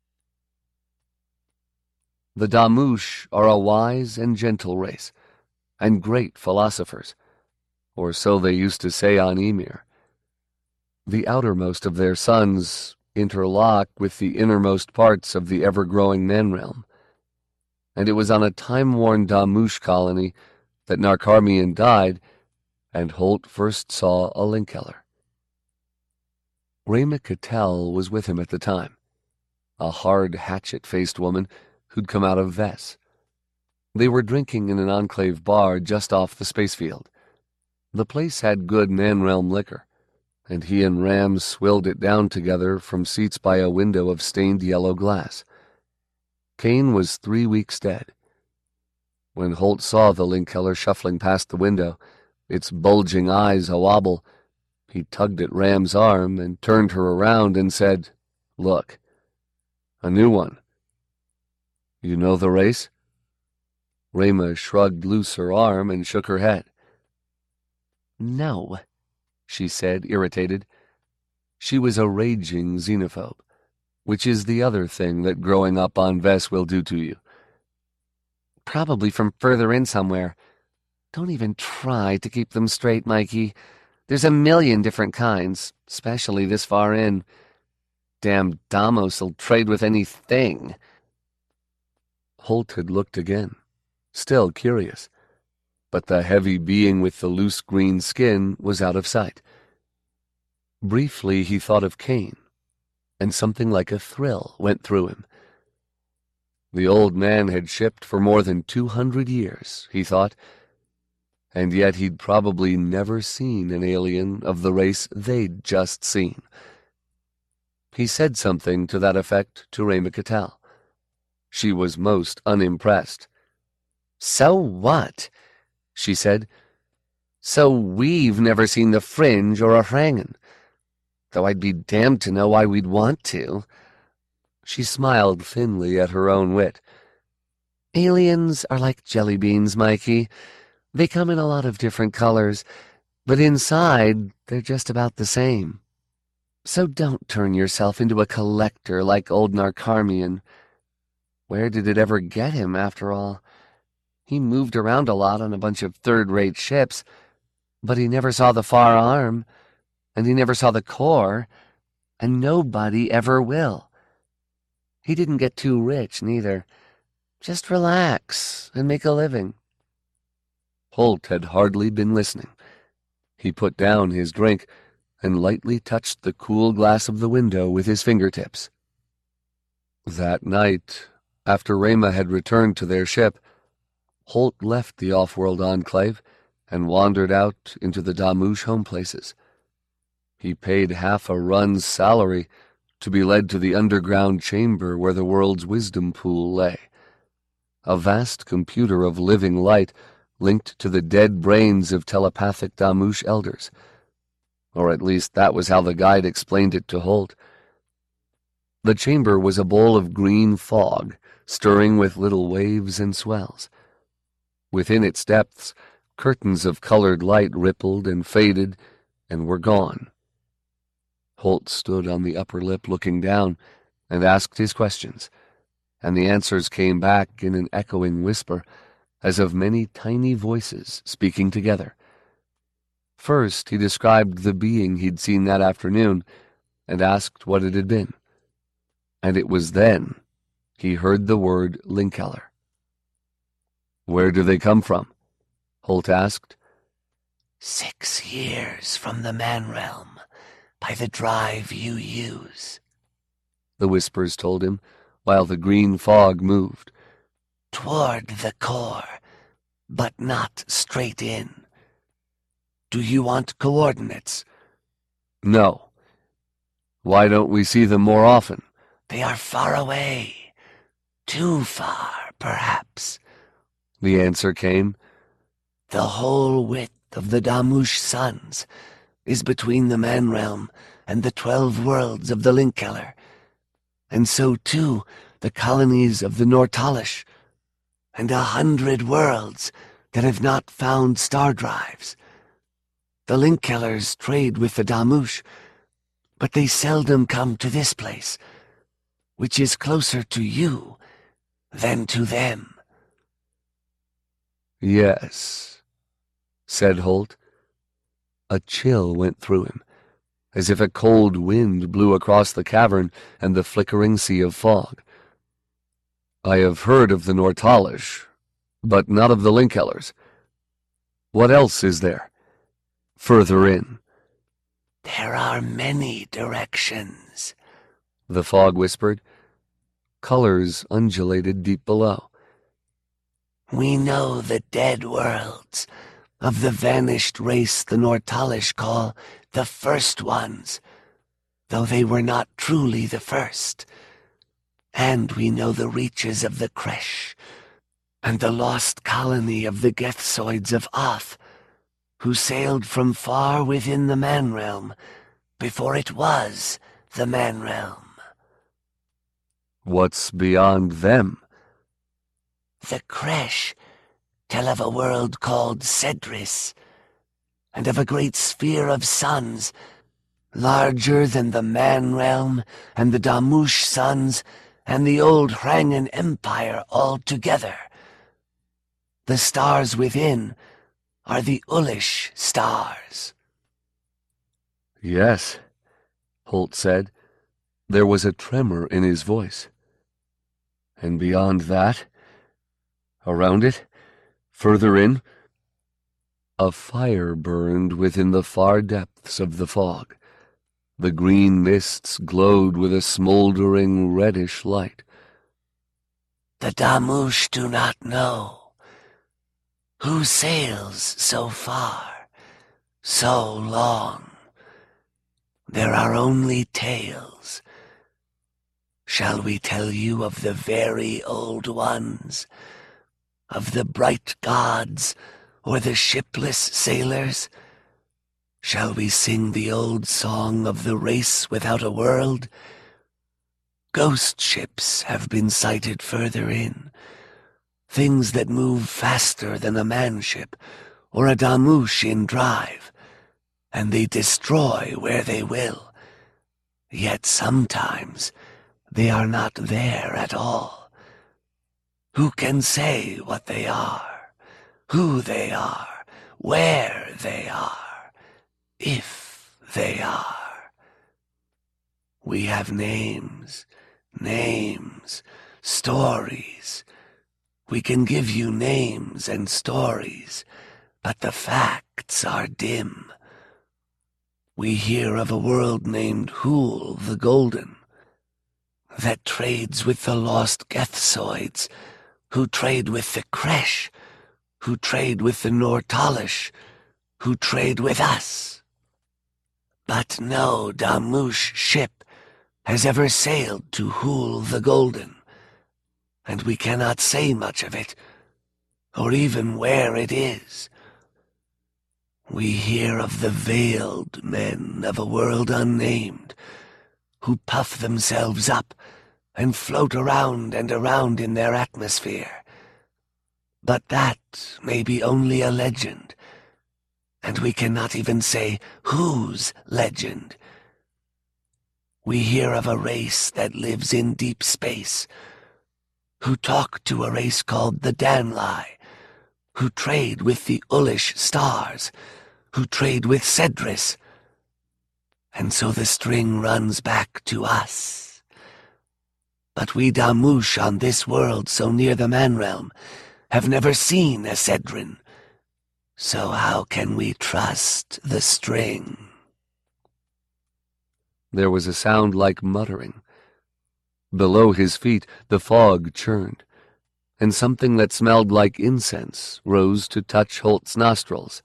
The Damush are a wise and gentle race, and great philosophers, or so they used to say on Ymir. The outermost of their suns interlock with the innermost parts of the ever-growing man-realm, and it was on a time-worn Damush colony that Narkarmian died, and Holt first saw a Linkheller. Rayma Cattell was with him at the time, a hard, hatchet-faced woman who'd come out of Vess. They were drinking in an enclave bar just off the space field. The place had good man-realm liquor, and he and Ram swilled it down together from seats by a window of stained yellow glass. Kane was three weeks dead. When Holt saw the Linkheller shuffling past the window, its bulging eyes a-wobble, he tugged at Ram's arm and turned her around and said, "Look, a new one. You know the race?" Rayma shrugged loose her arm and shook her head. "No," she said, irritated. She was a raging xenophobe, which is the other thing that growing up on Vess will do to you. "Probably from further in somewhere. Don't even try to keep them straight, Mikey. There's a million different kinds, especially this far in. Damn Damos'll trade with anything." Holt had looked again, still curious, but the heavy being with the loose green skin was out of sight. Briefly he thought of Kane, and something like a thrill went through him. The old man had shipped for more than two hundred years, he thought, and yet he'd probably never seen an alien of the race they'd just seen. He said something to that effect to Rayma Cattell. She was most unimpressed. "So what?" she said. "So we've never seen the Fringe or a Hrangen, though I'd be damned to know why we'd want to." She smiled thinly at her own wit. "Aliens are like jelly beans, Mikey. They come in a lot of different colors, but inside they're just about the same. So don't turn yourself into a collector like old Narcarmian. Where did it ever get him, after all? He moved around a lot on a bunch of third-rate ships, but he never saw the far arm, and he never saw the core, and nobody ever will. He didn't get too rich, neither. Just relax and make a living." Holt had hardly been listening. He put down his drink and lightly touched the cool glass of the window with his fingertips. That night, after Rayma had returned to their ship, Holt left the off-world enclave and wandered out into the Damoosh home places. He paid half a run's salary to be led to the underground chamber where the world's wisdom pool lay. A vast computer of living light linked to the dead brains of telepathic Damoosh elders. Or at least that was how the guide explained it to Holt. The chamber was a bowl of green fog, stirring with little waves and swells. Within its depths, curtains of colored light rippled and faded and were gone. Holt stood on the upper lip looking down and asked his questions, and the answers came back in an echoing whisper, as of many tiny voices speaking together. First, he described the being he'd seen that afternoon and asked what it had been. And it was then he heard the word Linkeller. "Where do they come from?" Holt asked. Six years from the man realm, by the drive you use," the whispers told him, while the green fog moved. "Toward the core, but not straight in. Do you want coordinates?" "No. Why don't we see them more often?" "They are far away. Too far, perhaps," the answer came. "The whole width of the Damoosh suns is between the man realm and the twelve worlds of the Linkeller, and so too the colonies of the Nortalish, and a hundred worlds that have not found star drives. The Linkellers trade with the Damoosh, but they seldom come to this place, which is closer to you than to them." "Yes," said Holt. A chill went through him, as if a cold wind blew across the cavern and the flickering sea of fog. "I have heard of the Nortalish, but not of the Linkellers. What else is there? Further in?" "There are many directions," the fog whispered. Colors undulated deep below. "We know the dead worlds of the vanished race the Nortalish call the First Ones, though they were not truly the first. And we know the reaches of the Kresh, and the lost colony of the Gethsoids of Oth, who sailed from far within the man realm before it was the man realm." "What's beyond them?" "The Kresh tell of a world called Sedris, and of a great sphere of suns, larger than the man realm and the Damoosh suns and the old Hrangen Empire all together. The stars within are the Ulish stars." "Yes," Holt said. There was a tremor in his voice. "And beyond that? Around it? Further in?" A fire burned within the far depths of the fog. The green mists glowed with a smoldering reddish light. The Damush do not know. Who sails so far, so long? There are only tales. Shall we tell you of the very old ones? Of the bright gods or the shipless sailors? Shall we sing the old song of the race without a world? Ghost ships have been sighted further in, things that move faster than a manship or a Damush in drive, and they destroy where they will. Yet sometimes they are not there at all. Who can say what they are, who they are, where they are, if they are? We have names, names, stories. We can give you names and stories, but the facts are dim. We hear of a world named Hool the Golden, that trades with the lost Gethsoids, who trade with the Kresh, who trade with the Nortalish, who trade with us. But no Damush ship has ever sailed to Hool the Golden, and we cannot say much of it, or even where it is. We hear of the veiled men of a world unnamed, who puff themselves up and float around and around in their atmosphere. But that may be only a legend, and we cannot even say whose legend. We hear of a race that lives in deep space, who talk to a race called the Danlai, who trade with the Ulish stars, who trade with Cedris. And so the string runs back to us. But we Damush on this world so near the Man-realm have never seen a Cedrin. So how can we trust the string? There was a sound like muttering. Below his feet the fog churned, and something that smelled like incense rose to touch Holt's nostrils.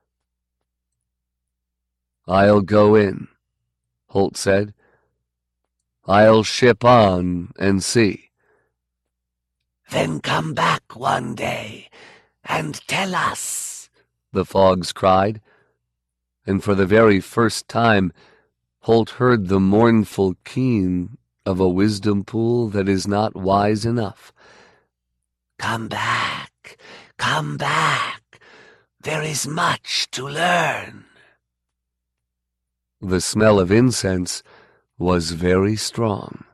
"I'll go in," Holt said. "I'll ship on and see." "Then come back one day and tell us," the fogs cried, and for the very first time Holt heard the mournful keen of a wisdom pool that is not wise enough. "Come back, come back. There is much to learn." The smell of incense was very strong.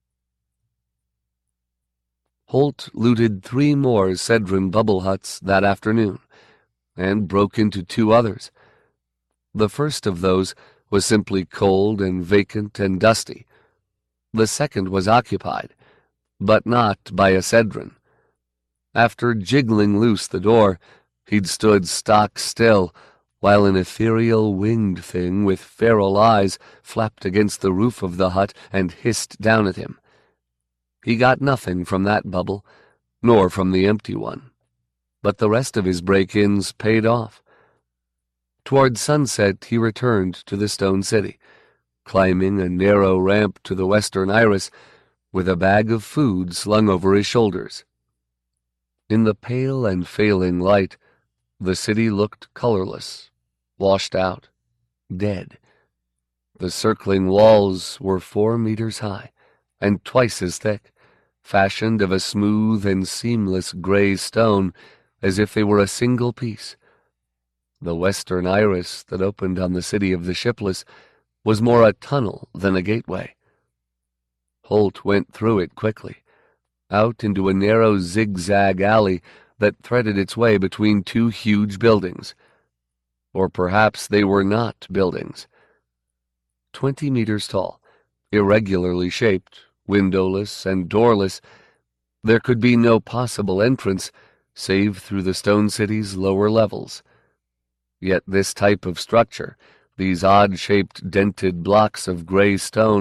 Holt looted three more Cedrin bubble huts that afternoon, and broke into two others. The first of those was simply cold and vacant and dusty. The second was occupied, but not by a Cedrin. After jiggling loose the door, he'd stood stock still, while an ethereal winged thing with feral eyes flapped against the roof of the hut and hissed down at him. He got nothing from that bubble, nor from the empty one, but the rest of his break-ins paid off. Toward sunset he returned to the Stone City, climbing a narrow ramp to the Western Iris with a bag of food slung over his shoulders. In the pale and failing light, the city looked colorless, washed out, dead. The circling walls were four meters high and twice as thick, fashioned of a smooth and seamless gray stone as if they were a single piece. The Western Iris that opened on the city of the Shipless was more a tunnel than a gateway. Holt went through it quickly, out into a narrow zigzag alley that threaded its way between two huge buildings. Or perhaps they were not buildings. Twenty meters tall, irregularly shaped, windowless and doorless, there could be no possible entrance save through the Stone City's lower levels. Yet this type of structure, these odd-shaped dented blocks of gray stone,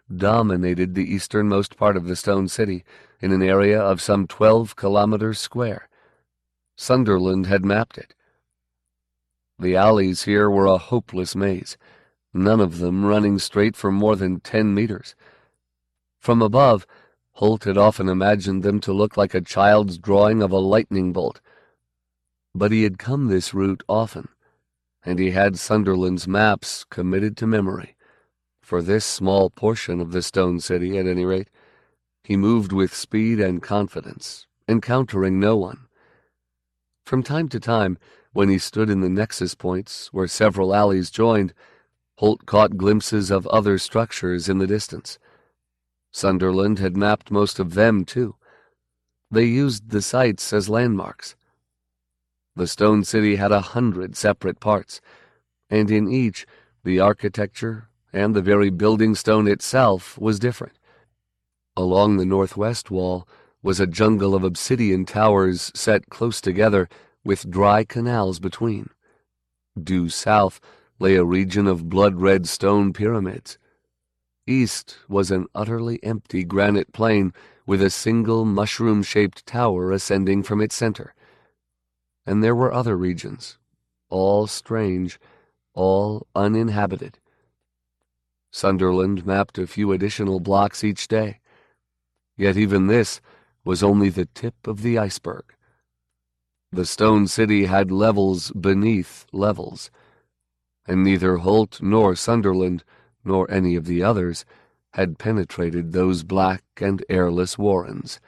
dominated the easternmost part of the Stone City in an area of some twelve kilometers square. Sunderland had mapped it. The alleys here were a hopeless maze, none of them running straight for more than ten meters. From above, Holt had often imagined them to look like a child's drawing of a lightning bolt. But he had come this route often, and he had Sunderland's maps committed to memory. For this small portion of the Stone City, at any rate, he moved with speed and confidence, encountering no one. From time to time, when he stood in the nexus points where several alleys joined, Holt caught glimpses of other structures in the distance. Sunderland had mapped most of them, too. They used the sites as landmarks. The Stone City had a hundred separate parts, and in each the architecture and the very building stone itself was different. Along the northwest wall was a jungle of obsidian towers set close together with dry canals between. Due south lay a region of blood-red stone pyramids. East was an utterly empty granite plain with a single mushroom-shaped tower ascending from its center. And there were other regions, all strange, all uninhabited. Sunderland mapped a few additional blocks each day, yet even this was only the tip of the iceberg. The Stone City had levels beneath levels, and neither Holt nor Sunderland nor any of the others had penetrated those black and airless warrens.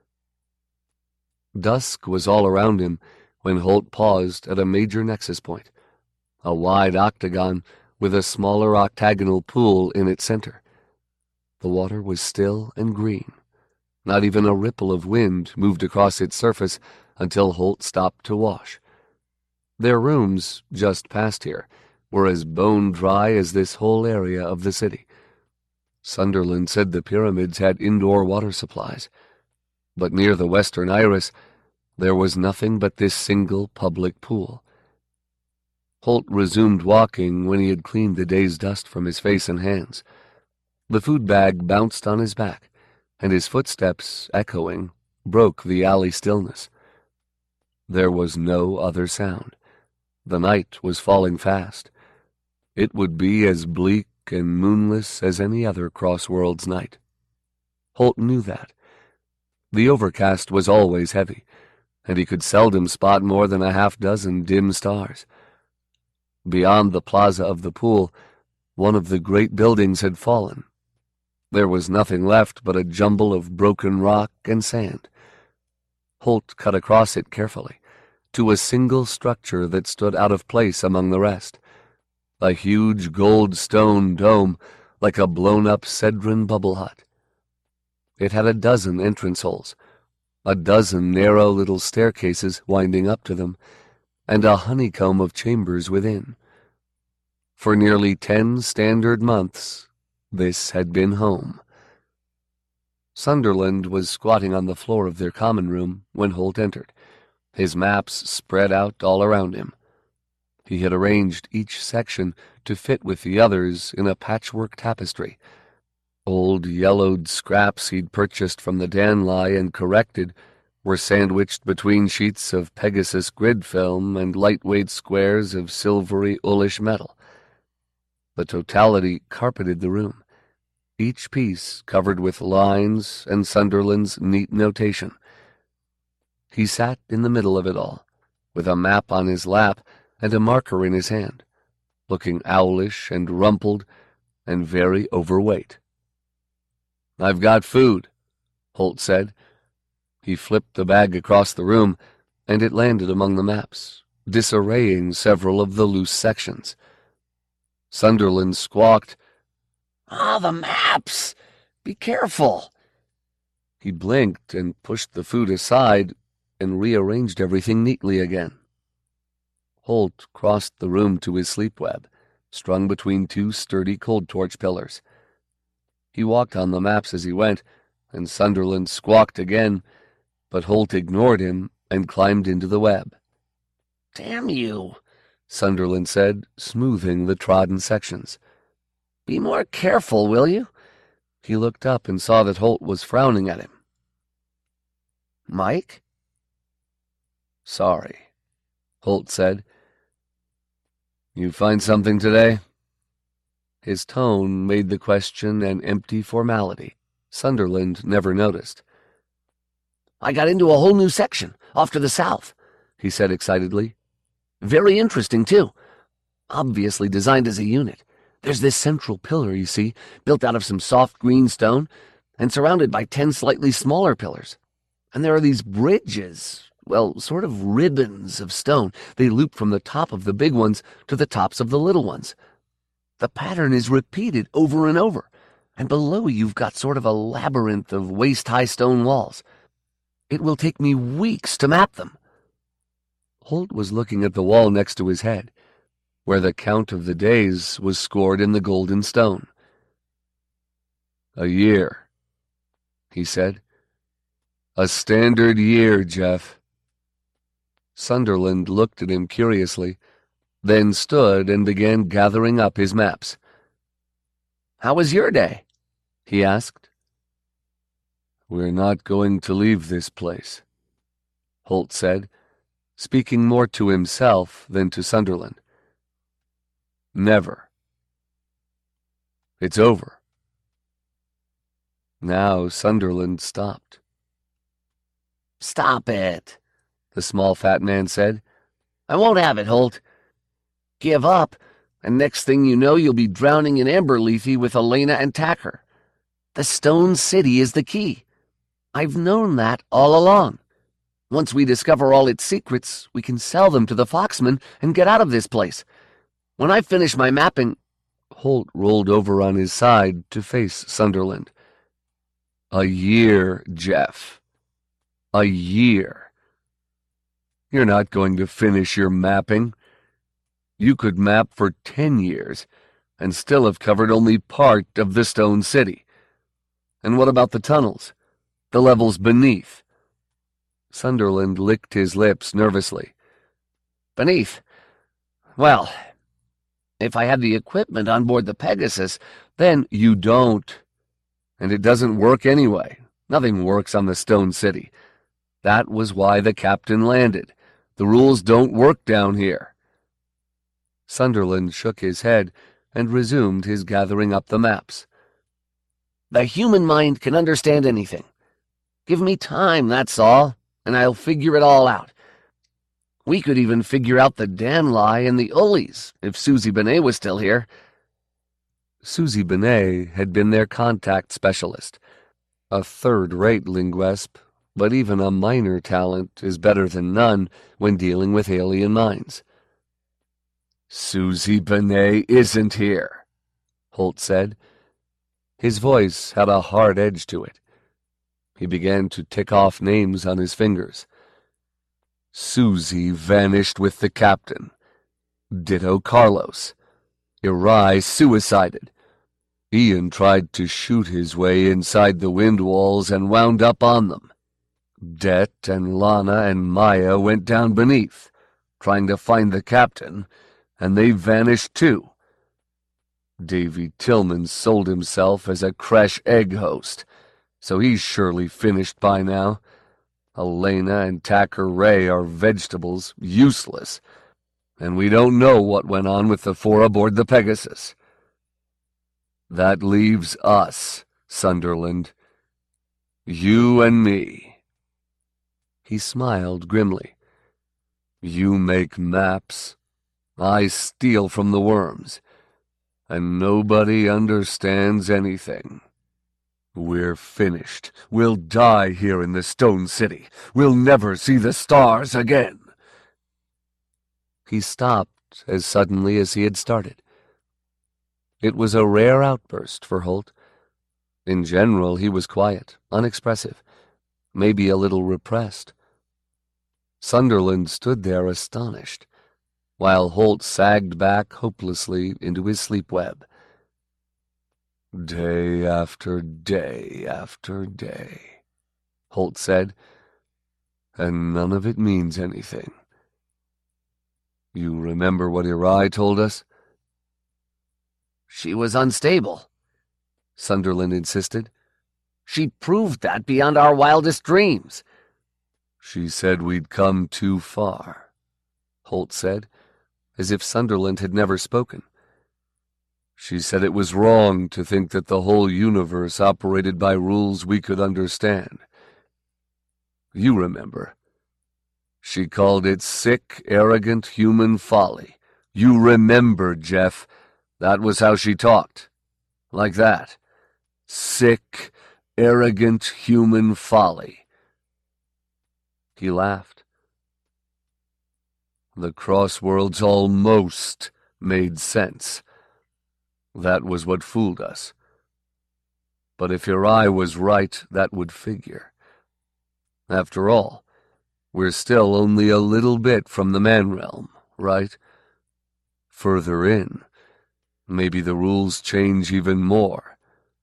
Dusk was all around him when Holt paused at a major nexus point, a wide octagon with a smaller octagonal pool in its center. The water was still and green. Not even a ripple of wind moved across its surface until Holt stopped to wash. Their rooms, just past here, were as bone-dry as this whole area of the city. Sunderland said the pyramids had indoor water supplies, but near the western iris there was nothing but this single public pool. Holt resumed walking when he had cleaned the day's dust from his face and hands. The food bag bounced on his back, and his footsteps, echoing, broke the alley stillness. There was no other sound. The night was falling fast. It would be as bleak and moonless as any other Crossworlds night. Holt knew that. The overcast was always heavy, and he could seldom spot more than a half-dozen dim stars. Beyond the plaza of the pool, one of the great buildings had fallen. There was nothing left but a jumble of broken rock and sand. Holt cut across it carefully, to a single structure that stood out of place among the rest. A huge gold stone dome, like a blown-up Cedron bubble hut. It had a dozen entrance holes, a dozen narrow little staircases winding up to them, and a honeycomb of chambers within. For nearly ten standard months, this had been home. Sunderland was squatting on the floor of their common room when Holt entered, his maps spread out all around him. He had arranged each section to fit with the others in a patchwork tapestry. Old yellowed scraps he'd purchased from the Danlai and corrected were sandwiched between sheets of Pegasus grid film and lightweight squares of silvery Ulish metal. The totality carpeted the room, each piece covered with lines and Sunderland's neat notation. He sat in the middle of it all, with a map on his lap and a marker in his hand, looking owlish and rumpled and very overweight. "I've got food," Holt said. He flipped the bag across the room, and it landed among the maps, disarraying several of the loose sections. Sunderland squawked, "Ah, the maps! Be careful!" He blinked and pushed the food aside and rearranged everything neatly again. Holt crossed the room to his sleep web, strung between two sturdy cold torch pillars. He walked on the maps as he went, and Sunderland squawked again, but Holt ignored him and climbed into the web. "Damn you," Sunderland said, smoothing the trodden sections. "Be more careful, will you? He looked up and saw that Holt was frowning at him. "Mike?" "Sorry," Holt said. "You find something today?" His tone made the question an empty formality. Sunderland never noticed. "I got into a whole new section, off to the south," he said excitedly. "Very interesting, too. Obviously designed as a unit. There's this central pillar, you see, built out of some soft green stone, and surrounded by ten slightly smaller pillars. And there are these bridges, well, sort of ribbons of stone. They loop from the top of the big ones to the tops of the little ones. The pattern is repeated over and over, and below you've got sort of a labyrinth of waist-high stone walls. It will take me weeks to map them." Holt was looking at the wall next to his head, where the count of the days was scored in the golden stone. "A year," he said. "A standard year, Jeff." Sunderland looked at him curiously, then stood and began gathering up his maps. "How was your day?" he asked. "We're not going to leave this place," Holt said, speaking more to himself than to Sunderland. "Never. It's over." Now Sunderland stopped. "Stop it," the small fat man said. "I won't have it, Holt. Give up, and next thing you know you'll be drowning in Amberleafy with Elena and Tacker. The Stone City is the key. I've known that all along. Once we discover all its secrets, we can sell them to the Foxmen and get out of this place. When I finish my mapping—" Holt rolled over on his side to face Sunderland. "A year, Jeff. A year. You're not going to finish your mapping. You could map for ten years and still have covered only part of the Stone City. And what about the tunnels? The levels beneath?" Sunderland licked his lips nervously. "Beneath? Well, if I had the equipment on board the Pegasus, then—" "You don't. And it doesn't work anyway. Nothing works on the Stone City. That was why the captain landed. The rules don't work down here." Sunderland shook his head and resumed his gathering up the maps. "The human mind can understand anything. Give me time, that's all, and I'll figure it all out. We could even figure out the Danlai and the Ullies, if Susie Benet was still here." Susie Benet had been their contact specialist, a third-rate linguist, but even a minor talent is better than none when dealing with alien minds. "Susie Benet isn't here," Holt said. His voice had a hard edge to it. He began to tick off names on his fingers. "Susie vanished with the captain. Ditto Carlos. Eri suicided. Ian tried to shoot his way inside the wind walls and wound up on them. Det and Lana and Maya went down beneath, trying to find the captain, and they vanished too. Davy Tillman sold himself as a Creche egg host, so he's surely finished by now. Elena and Tacker Ray are vegetables, useless, and we don't know what went on with the four aboard the Pegasus. That leaves us, Sunderland. You and me." He smiled grimly. "You make maps. I steal from the worms. And nobody understands anything. We're finished. We'll die here in the Stone City. We'll never see the stars again." He stopped as suddenly as he had started. It was a rare outburst for Holt. In general, he was quiet, unexpressive, maybe a little repressed. Sunderland stood there astonished, while Holt sagged back hopelessly into his sleep web. "Day after day after day," Holt said, "and none of it means anything. You remember what Eri told us?" "She was unstable." Sunderland insisted. She proved that beyond our wildest dreams. She said we'd come too far, Holt said, as if Sunderland had never spoken. She said it was wrong to think that the whole universe operated by rules we could understand. You remember. She called it sick, arrogant human folly. You remember, Jeff. That was how she talked. Like that. Sick, arrogant human folly. He laughed. The crossworlds almost made sense. That was what fooled us. But if your eye was right, that would figure. After all, we're still only a little bit from the man realm, right? Further in, maybe the rules change even more.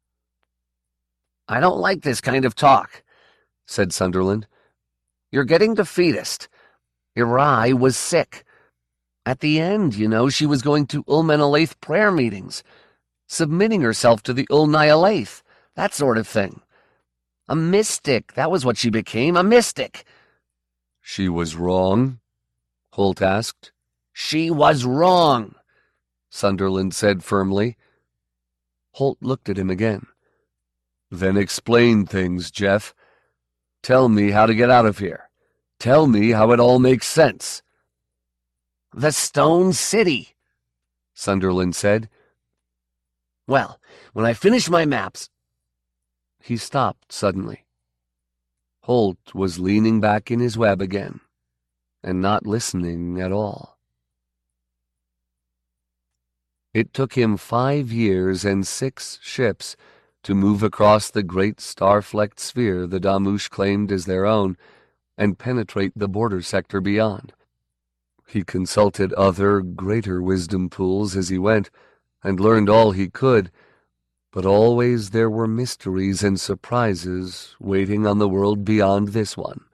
I don't like this kind of talk, said Sunderland. You're getting defeatist. Your eye was sick. At the end, you know, she was going to Ulmenalaith prayer meetings, submitting herself to the Ulnialaith, that sort of thing. A mystic, that was what she became, a mystic. She was wrong? Holt asked. She was wrong, Sunderland said firmly. Holt looked at him again. Then explain things, Jeff. Tell me how to get out of here. Tell me how it all makes sense. The Stone City, Sunderland said. Well, when I finish my maps... He stopped suddenly. Holt was leaning back in his web again, and not listening at all. It took him five years and six ships to move across the great star-flecked sphere the Damush claimed as their own and penetrate the border sector beyond. He consulted other, greater wisdom pools as he went, and learned all he could, but always there were mysteries and surprises waiting on the world beyond this one.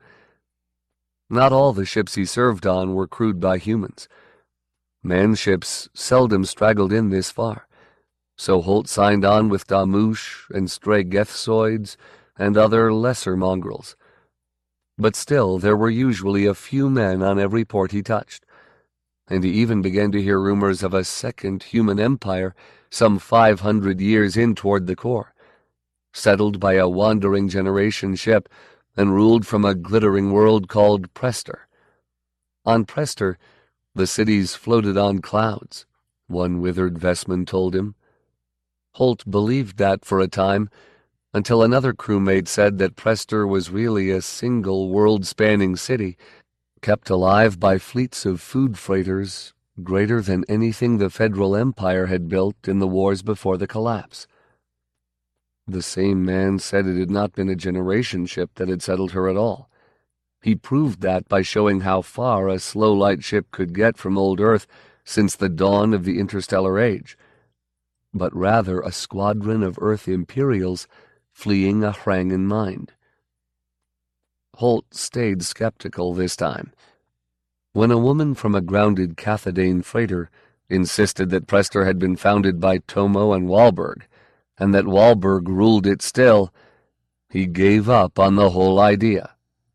Not all the ships he served on were crewed by humans. Man-ships seldom straggled in this far, so Holt signed on with Damush and stray Gethsoids and other lesser mongrels. But still there were usually a few men on every port he touched, and he even began to hear rumors of a second human empire some five hundred years in toward the core, settled by a wandering generation ship and ruled from a glittering world called Prester. On Prester, the cities floated on clouds, one withered Vestman told him. Holt believed that for a time, until another crewmate said that Prester was really a single world-spanning city, kept alive by fleets of food freighters greater than anything the Federal Empire had built in the wars before the collapse. The same man said it had not been a generation ship that had settled her at all. He proved that by showing how far a slow light ship could get from old Earth since the dawn of the interstellar age, but rather a squadron of Earth Imperials fleeing a Hrangan mind. Holt stayed skeptical this time. When a woman from a grounded Cathadane freighter insisted that Prester had been founded by Tomo and Walberg, and that Walberg ruled it still, he gave up on the whole idea.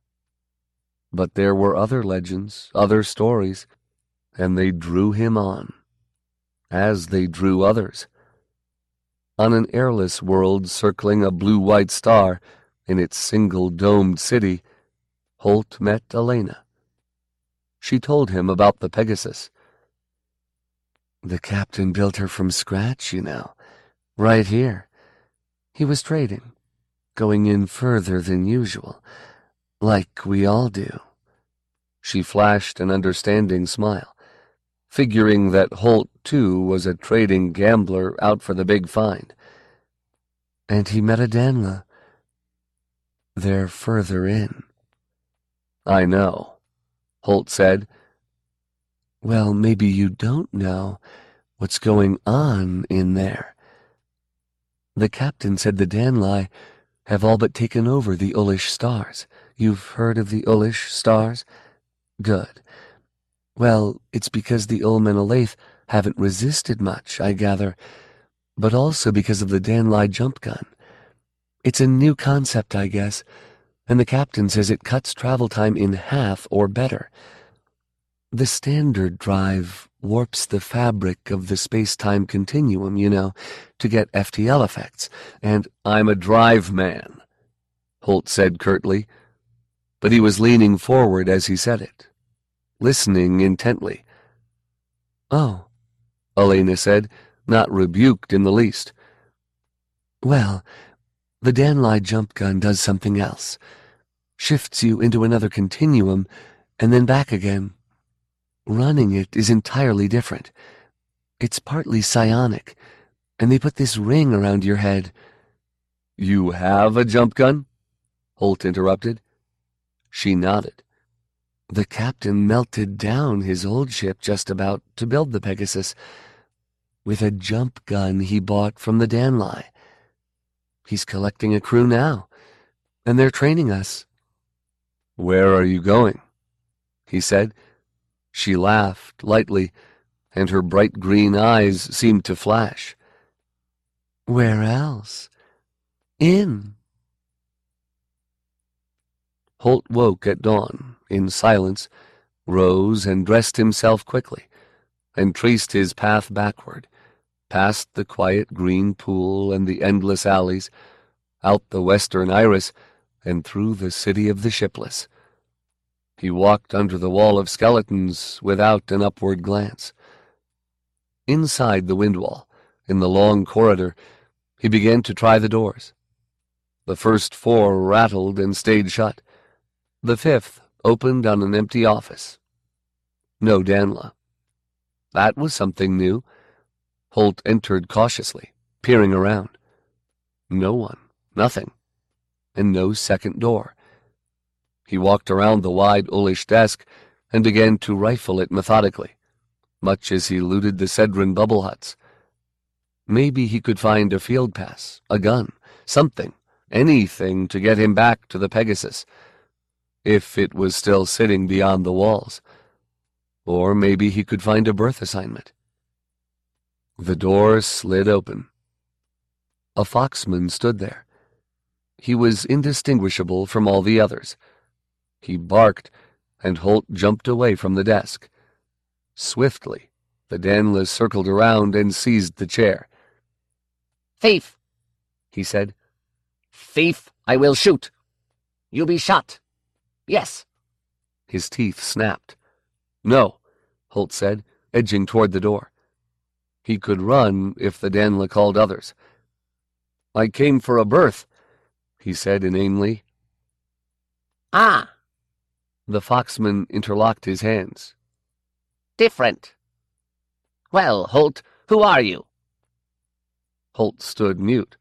But there were other legends, other stories, and they drew him on, as they drew others. On an airless world circling a blue-white star in its single-domed city, Holt met Elena. She told him about the Pegasus. The captain built her from scratch, you know, right here. He was trading, going in further than usual, like we all do. She flashed an understanding smile, figuring that Holt, too, was a trading gambler out for the big find. And he met a Danla. They're further in. I know, Holt said. Well, maybe you don't know what's going on in there. The captain said the Danlai have all but taken over the Ullish stars. You've heard of the Ullish stars? Good. Well, it's because the Ulmenalaith haven't resisted much, I gather. but also because of the Danlai jump gun. It's a new concept, I guess, and the captain says it cuts travel time in half or better. The standard drive warps the fabric of the space-time continuum, you know, to get F T L effects, and I'm a drive man, Holt said curtly, but he was leaning forward as he said it, listening intently. Oh, Elena said, not rebuked in the least. Well, the Danlai jump gun does something else. Shifts you into another continuum, and then back again. Running it is entirely different. It's partly psionic, and they put this ring around your head. You have a jump gun? Holt interrupted. She nodded. The captain melted down his old ship just about to build the Pegasus with a jump gun he bought from the Danlai. He's collecting a crew now, and they're training us. Where are you going? He said. She laughed lightly, and her bright green eyes seemed to flash. Where else? In. Holt woke at dawn, in silence, rose and dressed himself quickly, and traced his path backward, past the quiet green pool and the endless alleys, out the western iris, and through the city of the shipless. He walked under the wall of skeletons without an upward glance. Inside the wind wall, in the long corridor, he began to try the doors. The first four rattled and stayed shut. The fifth opened on an empty office. No Danla. That was something new. Holt entered cautiously, peering around. No one, nothing, and no second door. He walked around the wide Ulish desk and began to rifle it methodically, much as he looted the Cedron bubble huts. Maybe he could find a field pass, a gun, something, anything to get him back to the Pegasus, if it was still sitting beyond the walls. Or maybe he could find a berth assignment. The door slid open. A foxman stood there. He was indistinguishable from all the others. He barked, and Holt jumped away from the desk. Swiftly, the Danlas circled around and seized the chair. Thief, he said. Thief, I will shoot. You be shot. Yes. His teeth snapped. No, Holt said, edging toward the door. He could run if the Danla called others. I came for a berth, he said inanely. Ah. The foxman interlocked his hands. Different. Well, Holt, who are you? Holt stood mute.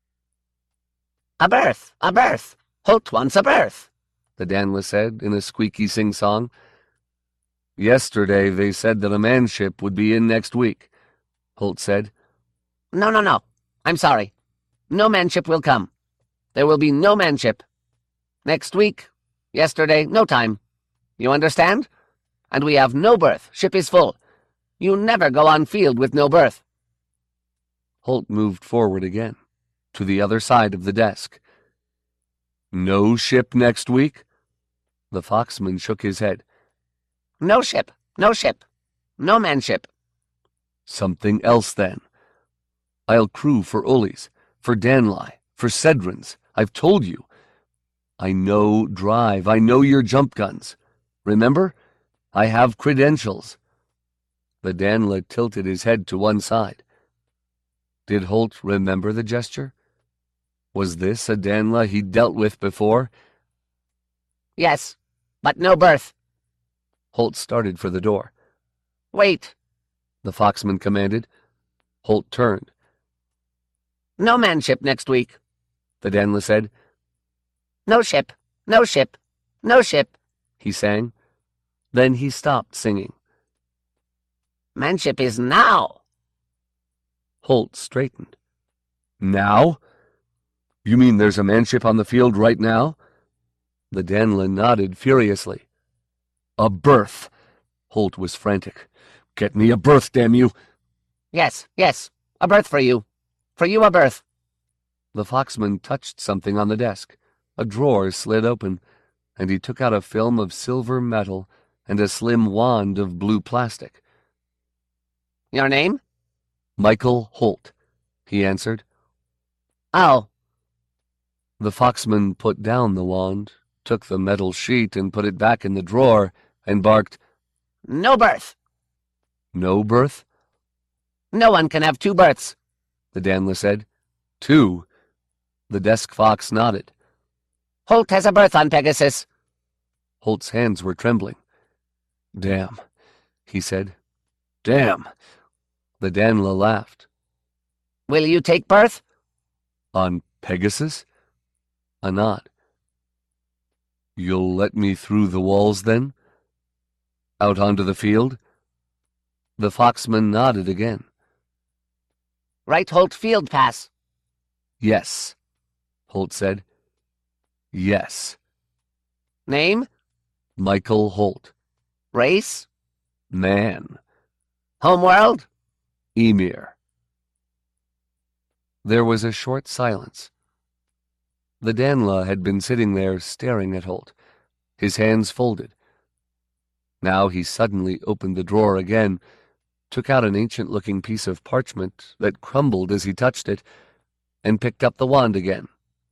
A berth, a berth. Holt wants a berth, the Danla said in a squeaky sing-song. Yesterday they said that a manship would be in next week, Holt said. No, no, no. I'm sorry. No manship will come. There will be no manship. Next week, yesterday, no time. You understand? And we have no berth. Ship is full. You never go on field with no berth. Holt moved forward again, to the other side of the desk. No ship next week? The foxman shook his head. No ship, no ship, no manship. Something else, then. I'll crew for Ulys, for Danlai, for Cedrons. I've told you. I know drive. I know your jump guns. Remember? I have credentials. The Danla tilted his head to one side. Did Holt remember the gesture? Was this a Danla he'd dealt with before? Yes, but no berth. Holt started for the door. Wait, the foxman commanded. Holt turned. No manship next week, the Danla said. No ship, no ship, no ship, he sang. Then he stopped singing. Manship is now. Holt straightened. Now? You mean there's a manship on the field right now? The Danla nodded furiously. A berth! Holt was frantic. Get me a berth, damn you! Yes, yes, a berth for you. For you a berth. The Foxman touched something on the desk. A drawer slid open, and he took out a film of silver metal and a slim wand of blue plastic. Your name? Michael Holt, he answered. Oh. The Foxman put down the wand, took the metal sheet and put it back in the drawer, and barked, No berth. No berth? No one can have two berths, the Danla said. Two? The desk fox nodded. Holt has a berth on Pegasus. Holt's hands were trembling. Damn, he said. Damn. The Danla laughed. Will you take berth? On Pegasus? A nod. You'll let me through the walls, then? Out onto the field? The Foxman nodded again. Right Holt field pass. Yes, Holt said. Yes. Name? Michael Holt. Race? Man. Homeworld? Emir. There was a short silence. The Danla had been sitting there staring at Holt, his hands folded. Now he suddenly opened the drawer again, took out an ancient-looking piece of parchment that crumbled as he touched it, and picked up the wand again.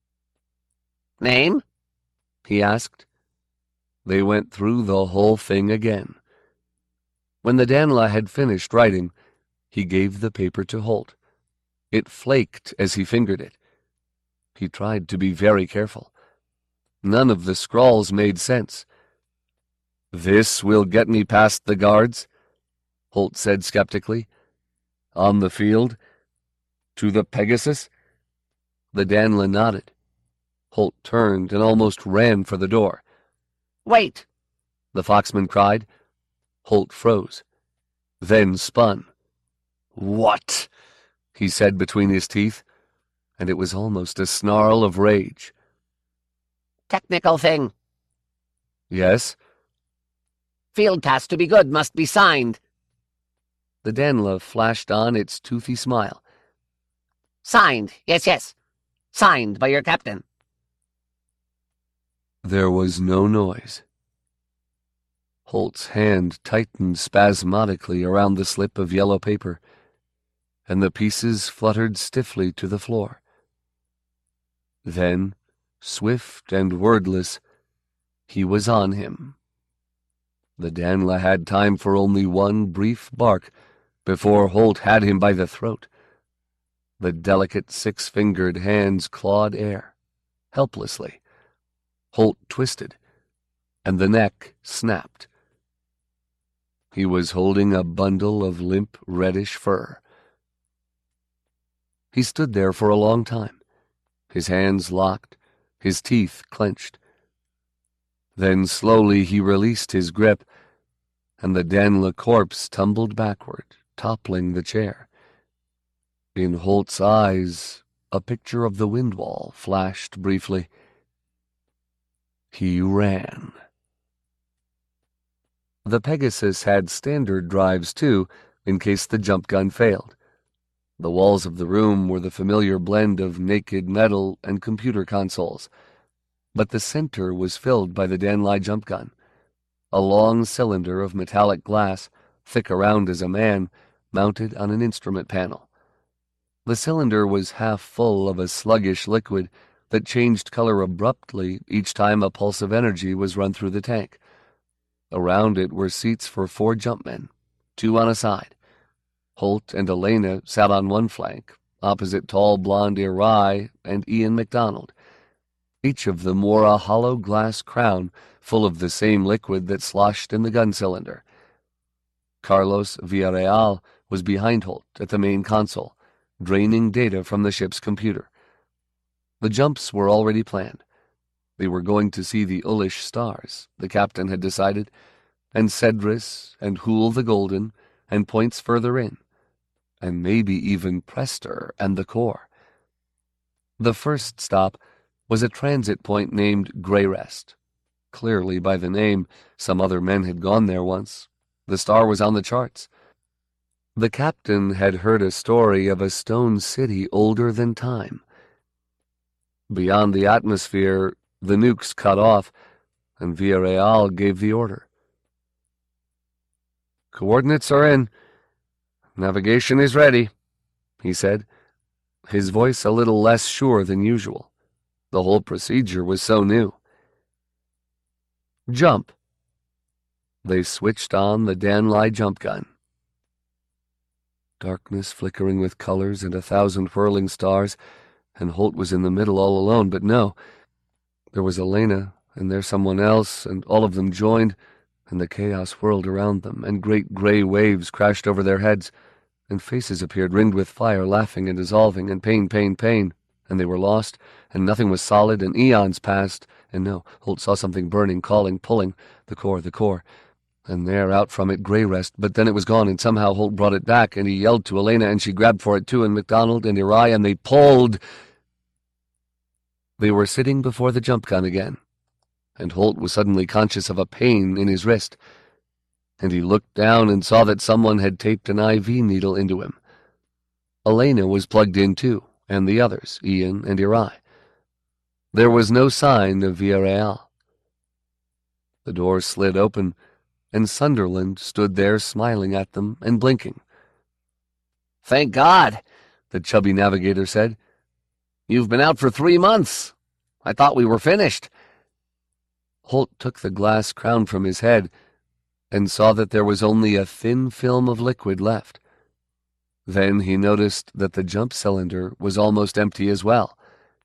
Name? He asked. They went through the whole thing again. When the Danla had finished writing, he gave the paper to Holt. It flaked as he fingered it. He tried to be very careful. None of the scrawls made sense. This will get me past the guards, Holt said skeptically. On the field? To the Pegasus? The Danla nodded. Holt turned and almost ran for the door. Wait! The Foxman cried. Holt froze, then spun. What? He said between his teeth, and it was almost a snarl of rage. Technical thing. Yes? Field pass to be good must be signed. The Danla flashed on its toothy smile. Signed, yes, yes. Signed by your captain. There was no noise. Holt's hand tightened spasmodically around the slip of yellow paper, and the pieces fluttered stiffly to the floor. Then, swift and wordless, he was on him. The Danla had time for only one brief bark before Holt had him by the throat. The delicate six-fingered hands clawed air, helplessly. Holt twisted, and the neck snapped. He was holding a bundle of limp reddish fur. He stood there for a long time, his hands locked, his teeth clenched. Then slowly he released his grip, and the Danla corpse tumbled backward, toppling the chair. In Holt's eyes, a picture of the wind wall flashed briefly. He ran. The Pegasus had standard drives, too, in case the jump gun failed. The walls of the room were the familiar blend of naked metal and computer consoles, but the center was filled by the Danla jump gun, a long cylinder of metallic glass, thick around as a man, mounted on an instrument panel. The cylinder was half full of a sluggish liquid that changed color abruptly each time a pulse of energy was run through the tank. Around it were seats for four jumpmen, two on a side. Holt and Elena sat on one flank, opposite tall blonde Eri and Ian MacDonald. Each of them wore a hollow glass crown full of the same liquid that sloshed in the gun cylinder. Carlos Villarreal was behind Holt at the main console, draining data from the ship's computer. The jumps were already planned. They were going to see the Ulish stars, the captain had decided, and Cedris and Hool the Golden, and points further in, and maybe even Prester and the core. The first stop was a transit point named Grey Rest. Clearly by the name, some other men had gone there once. The star was on the charts. The captain had heard a story of a stone city older than time. Beyond the atmosphere, the nukes cut off, and Villarreal gave the order. "Coordinates are in. Navigation is ready," he said, his voice a little less sure than usual. The whole procedure was so new. "Jump." They switched on the Danlai jump gun. Darkness flickering with colors and a thousand whirling stars, and Holt was in the middle all alone, but no. There was Elena, and there someone else, and all of them joined, and the chaos whirled around them, and great gray waves crashed over their heads, and faces appeared ringed with fire, laughing and dissolving, and pain, pain, pain, and they were lost, and nothing was solid, and eons passed, and no, Holt saw something burning, calling, pulling, the core, the core, and there, out from it, Greyrest, but then it was gone, and somehow Holt brought it back, and he yelled to Elena, and she grabbed for it too, and MacDonald and Eri, and they pulled. They were sitting before the jump gun again, and Holt was suddenly conscious of a pain in his wrist, and he looked down and saw that someone had taped an I V needle into him. Elena was plugged in too, and the others, Ian and Eri. There was no sign of Villarreal. The door slid open, and Sunderland stood there smiling at them and blinking. "Thank God," the chubby navigator said. "You've been out for three months. I thought we were finished." Holt took the glass crown from his head and saw that there was only a thin film of liquid left. Then he noticed that the jump cylinder was almost empty as well.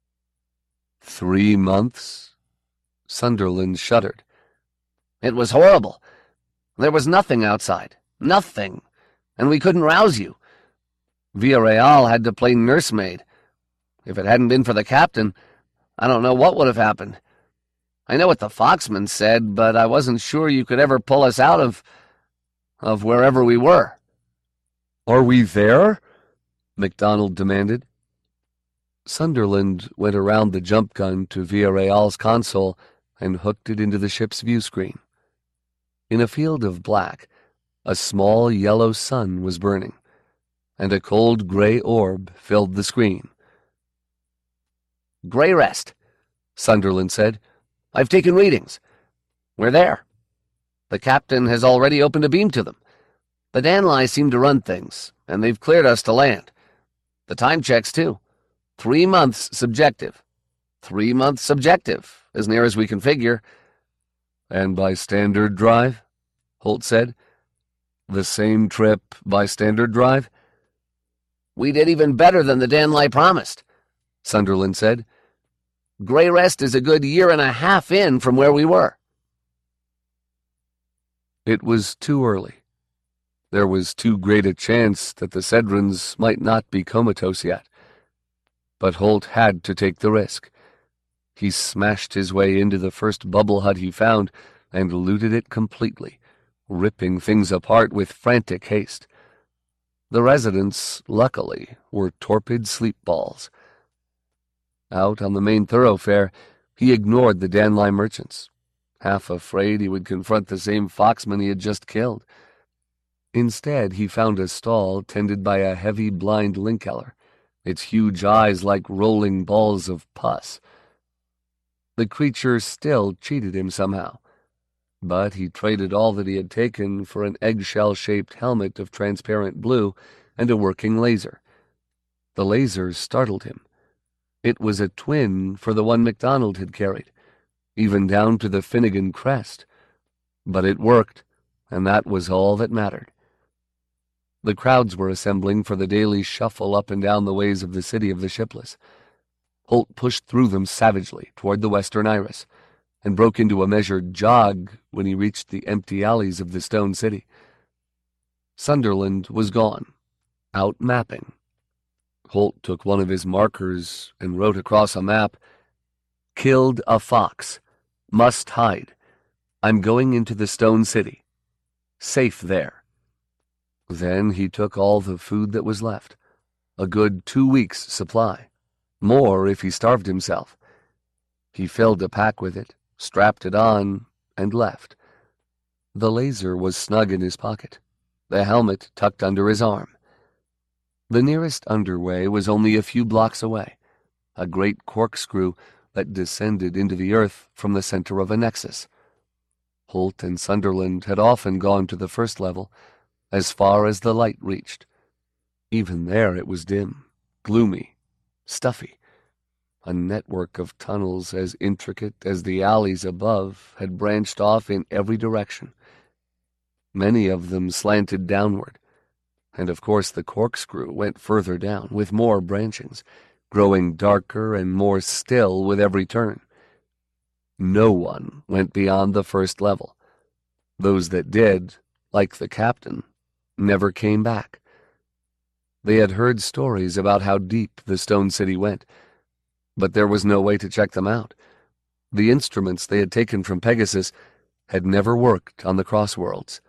Three months? Sunderland shuddered. "It was horrible. There was nothing outside. Nothing. And we couldn't rouse you. Villarreal had to play nursemaid. If it hadn't been for the captain, I don't know what would have happened. I know what the Foxman said, but I wasn't sure you could ever pull us out of... of wherever we were." "Are we there?" MacDonald demanded. Sunderland went around the jump gun to Villarreal's console and hooked it into the ship's view screen. In a field of black, a small yellow sun was burning, and a cold gray orb filled the screen. "Greyrest," Sunderland said. "I've taken readings. We're there. The captain has already opened a beam to them. The Danlai seem to run things, and they've cleared us to land. The time checks, too. Three months subjective. Three months subjective, as near as we can figure." "And by standard drive?" Holt said. "The same trip by standard drive?" "We did even better than the Danlai promised," Sunderland said. "Greyrest is a good year and a half in from where we were." It was too early. There was too great a chance that the Cedrons might not be comatose yet. But Holt had to take the risk. He smashed his way into the first bubble hut he found and looted it completely, ripping things apart with frantic haste. The residents, luckily, were torpid sleep balls. Out on the main thoroughfare, he ignored the Danlai merchants, half afraid he would confront the same Foxman he had just killed. Instead, he found a stall tended by a heavy blind Linkeller, its huge eyes like rolling balls of pus. The creature still cheated him somehow, but he traded all that he had taken for an eggshell-shaped helmet of transparent blue and a working laser. The laser startled him. It was a twin for the one MacDonald had carried, even down to the Finnegan crest. But it worked, and that was all that mattered. The crowds were assembling for the daily shuffle up and down the ways of the city of the shipless. Holt pushed through them savagely toward the western iris, and broke into a measured jog when he reached the empty alleys of the stone city. Sunderland was gone, out mapping. Holt took one of his markers and wrote across a map, "Killed a fox. Must hide. I'm going into the stone city. Safe there." Then he took all the food that was left, a good two weeks' supply, more if he starved himself. He filled a pack with it, strapped it on, and left. The laser was snug in his pocket, the helmet tucked under his arm. The nearest underway was only a few blocks away, a great corkscrew that descended into the earth from the center of a nexus. Holt and Sunderland had often gone to the first level, as far as the light reached. Even there it was dim, gloomy, stuffy. A network of tunnels as intricate as the alleys above had branched off in every direction. Many of them slanted downward, and of course the corkscrew went further down, with more branchings, growing darker and more still with every turn. No one went beyond the first level. Those that did, like the captain, never came back. They had heard stories about how deep the Stone City went, but there was no way to check them out. The instruments they had taken from Pegasus had never worked on the Crossworlds.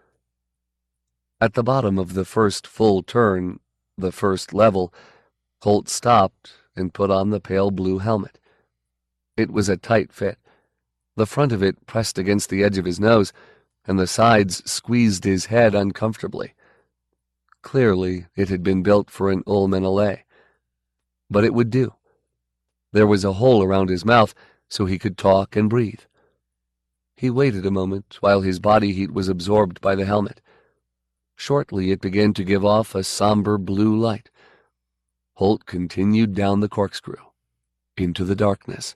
At the bottom of the first full turn, the first level, Holt stopped and put on the pale blue helmet. It was a tight fit. The front of it pressed against the edge of his nose, and the sides squeezed his head uncomfortably. Clearly, it had been built for an Ulmenalay. But it would do. There was a hole around his mouth, so he could talk and breathe. He waited a moment while his body heat was absorbed by the helmet. Shortly it began to give off a somber blue light. Holt continued down the corkscrew, into the darkness.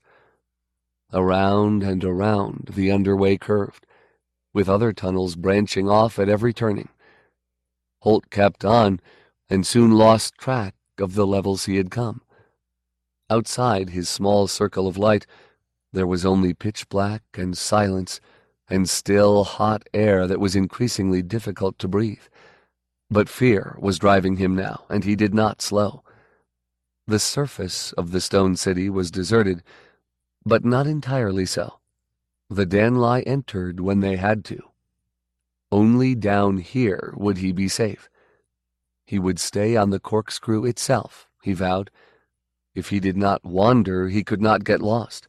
Around and around the underway curved, with other tunnels branching off at every turning. Holt kept on, and soon lost track of the levels he had come. Outside his small circle of light, there was only pitch black and silence, and still hot air that was increasingly difficult to breathe. But fear was driving him now, and he did not slow. The surface of the Stone City was deserted, but not entirely so. The Danlai entered when they had to. Only down here would he be safe. He would stay on the corkscrew itself, he vowed. If he did not wander, he could not get lost.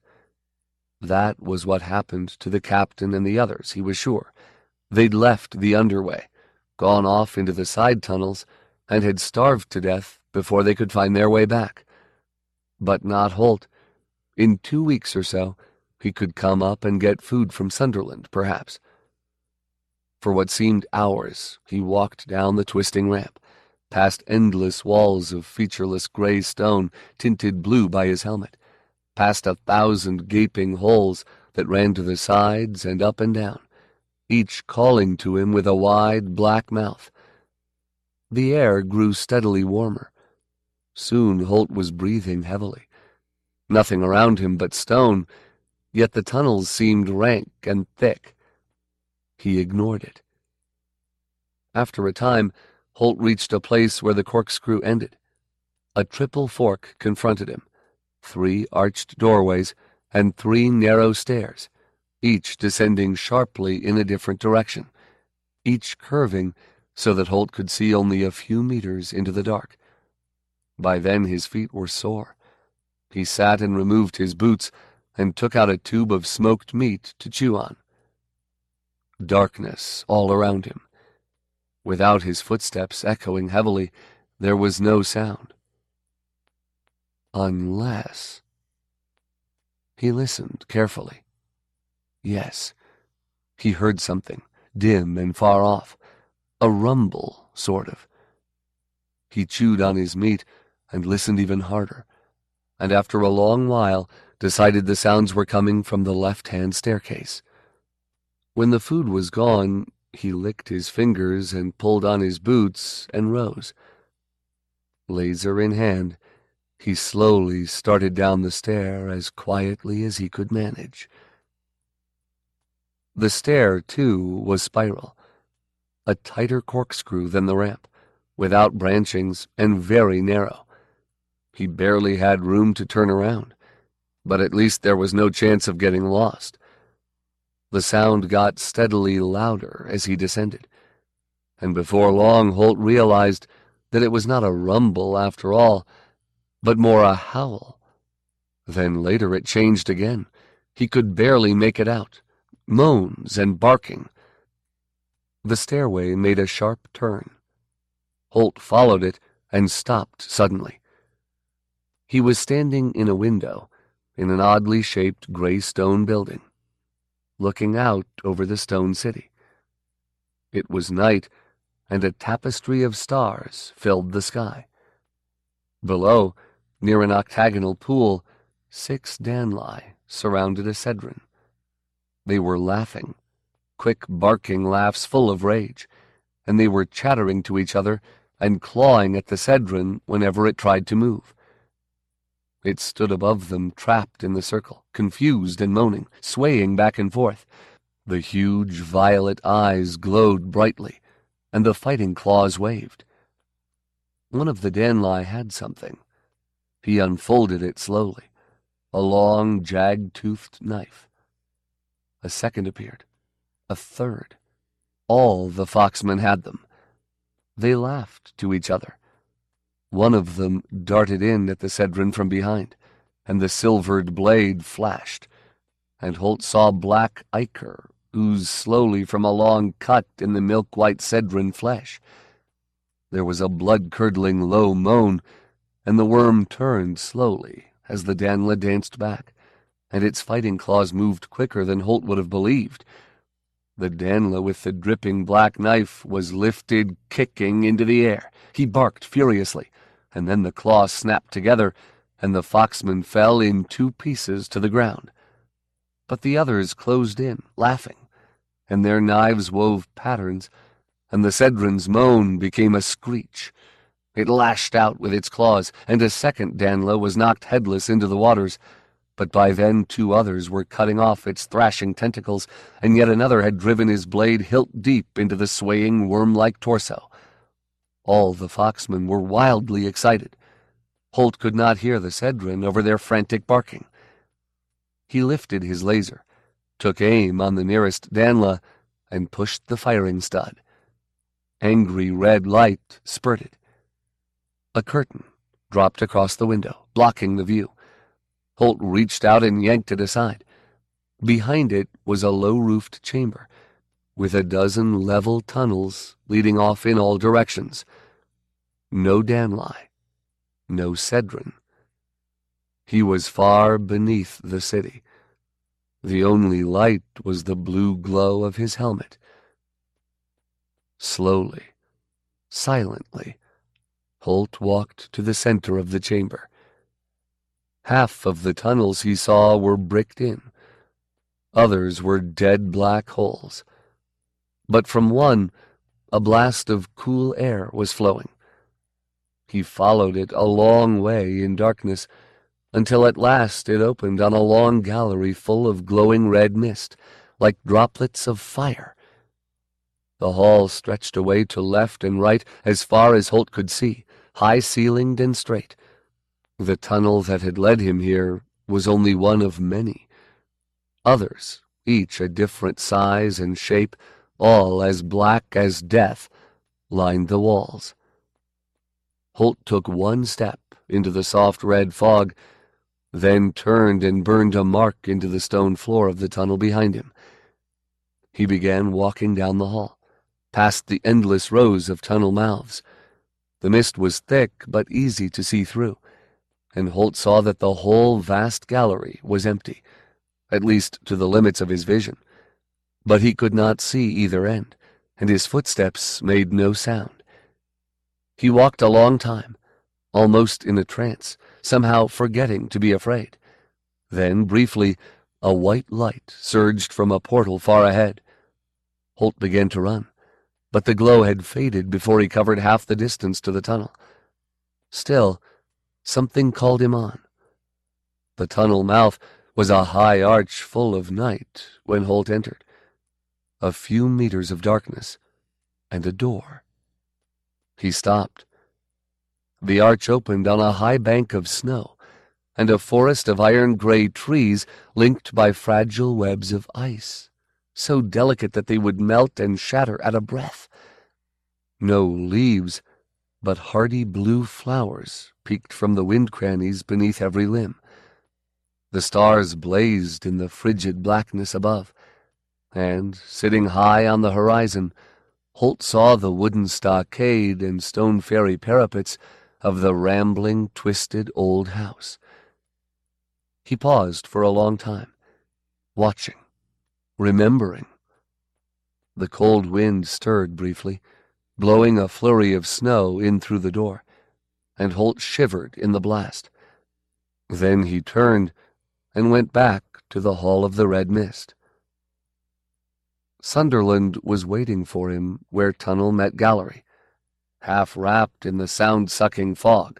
That was what happened to the captain and the others, he was sure. They'd left the underway, gone off into the side tunnels, and had starved to death before they could find their way back. But not Holt. In two weeks or so, he could come up and get food from Sunderland, perhaps. For what seemed hours, he walked down the twisting ramp, past endless walls of featureless gray stone tinted blue by his helmet, past a thousand gaping holes that ran to the sides and up and down, each calling to him with a wide black mouth. The air grew steadily warmer. Soon Holt was breathing heavily. Nothing around him but stone, yet the tunnels seemed rank and thick. He ignored it. After a time, Holt reached a place where the corkscrew ended. A triple fork confronted him, three arched doorways and three narrow stairs, each descending sharply in a different direction, each curving so that Holt could see only a few meters into the dark. By then his feet were sore. He sat and removed his boots and took out a tube of smoked meat to chew on. Darkness all around him. Without his footsteps echoing heavily, there was no sound. Unless... He listened carefully. Yes, he heard something, dim and far off. A rumble, sort of. He chewed on his meat and listened even harder, and after a long while decided the sounds were coming from the left-hand staircase. When the food was gone, he licked his fingers and pulled on his boots and rose. Laser in hand, he slowly started down the stair as quietly as he could manage. The stair, too, was spiral, a tighter corkscrew than the ramp, without branchings and very narrow. He barely had room to turn around, but at least there was no chance of getting lost. The sound got steadily louder as he descended, and before long Holt realized that it was not a rumble after all, but more a howl. Then later it changed again. He could barely make it out. Moans and barking. The stairway made a sharp turn. Holt followed it and stopped suddenly. He was standing in a window in an oddly shaped gray stone building, looking out over the stone city. It was night, and a tapestry of stars filled the sky. Below, near an octagonal pool, six Danlai surrounded a Cedron. They were laughing, quick barking laughs full of rage, and they were chattering to each other and clawing at the Cedron whenever it tried to move. It stood above them, trapped in the circle, confused and moaning, swaying back and forth. The huge violet eyes glowed brightly, and the fighting claws waved. One of the Danlai had something. He unfolded it slowly, a long, jag-toothed knife. A second appeared, a third. All the foxmen had them. They laughed to each other. One of them darted in at the Cedron from behind, and the silvered blade flashed, and Holt saw black ichor ooze slowly from a long cut in the milk-white Cedron flesh. There was a blood-curdling low moan, and the worm turned slowly as the Danla danced back, and its fighting claws moved quicker than Holt would have believed. The Danla with the dripping black knife was lifted, kicking into the air. He barked furiously, and then the claws snapped together, and the foxman fell in two pieces to the ground. But the others closed in, laughing, and their knives wove patterns, and the Cedron's moan became a screech. It lashed out with its claws, and a second Danla was knocked headless into the waters, but by then two others were cutting off its thrashing tentacles, and yet another had driven his blade hilt deep into the swaying worm-like torso. All the foxmen were wildly excited. Holt could not hear the Cedron over their frantic barking. He lifted his laser, took aim on the nearest Danla, and pushed the firing stud. Angry red light spurted. A curtain dropped across the window, blocking the view. Holt reached out and yanked it aside. Behind it was a low-roofed chamber, with a dozen level tunnels leading off in all directions. No Danlai, no Cedron. He was far beneath the city. The only light was the blue glow of his helmet. Slowly, silently, Holt walked to the center of the chamber. Half of the tunnels he saw were bricked in. Others were dead black holes. But from one, a blast of cool air was flowing. He followed it a long way in darkness, until at last it opened on a long gallery full of glowing red mist, like droplets of fire. The hall stretched away to left and right as far as Holt could see, high-ceilinged and straight. The tunnel that had led him here was only one of many. Others, each a different size and shape, all as black as death, lined the walls. Holt took one step into the soft red fog, then turned and burned a mark into the stone floor of the tunnel behind him. He began walking down the hall, past the endless rows of tunnel mouths. The mist was thick but easy to see through, and Holt saw that the whole vast gallery was empty, at least to the limits of his vision. But he could not see either end, and his footsteps made no sound. He walked a long time, almost in a trance, somehow forgetting to be afraid. Then, briefly, a white light surged from a portal far ahead. Holt began to run, but the glow had faded before he covered half the distance to the tunnel. Still, something called him on. The tunnel mouth was a high arch full of night when Holt entered. A few meters of darkness, and a door. He stopped. The arch opened on a high bank of snow, and a forest of iron-gray trees linked by fragile webs of ice, so delicate that they would melt and shatter at a breath. No leaves, but hardy blue flowers peeked from the wind crannies beneath every limb. The stars blazed in the frigid blackness above, and, sitting high on the horizon, Holt saw the wooden stockade and stone fairy parapets of the rambling, twisted old house. He paused for a long time, watching, remembering. The cold wind stirred briefly, blowing a flurry of snow in through the door, and Holt shivered in the blast. Then he turned and went back to the Hall of the Red Mist. Sunderland was waiting for him where tunnel met gallery, half wrapped in the sound-sucking fog.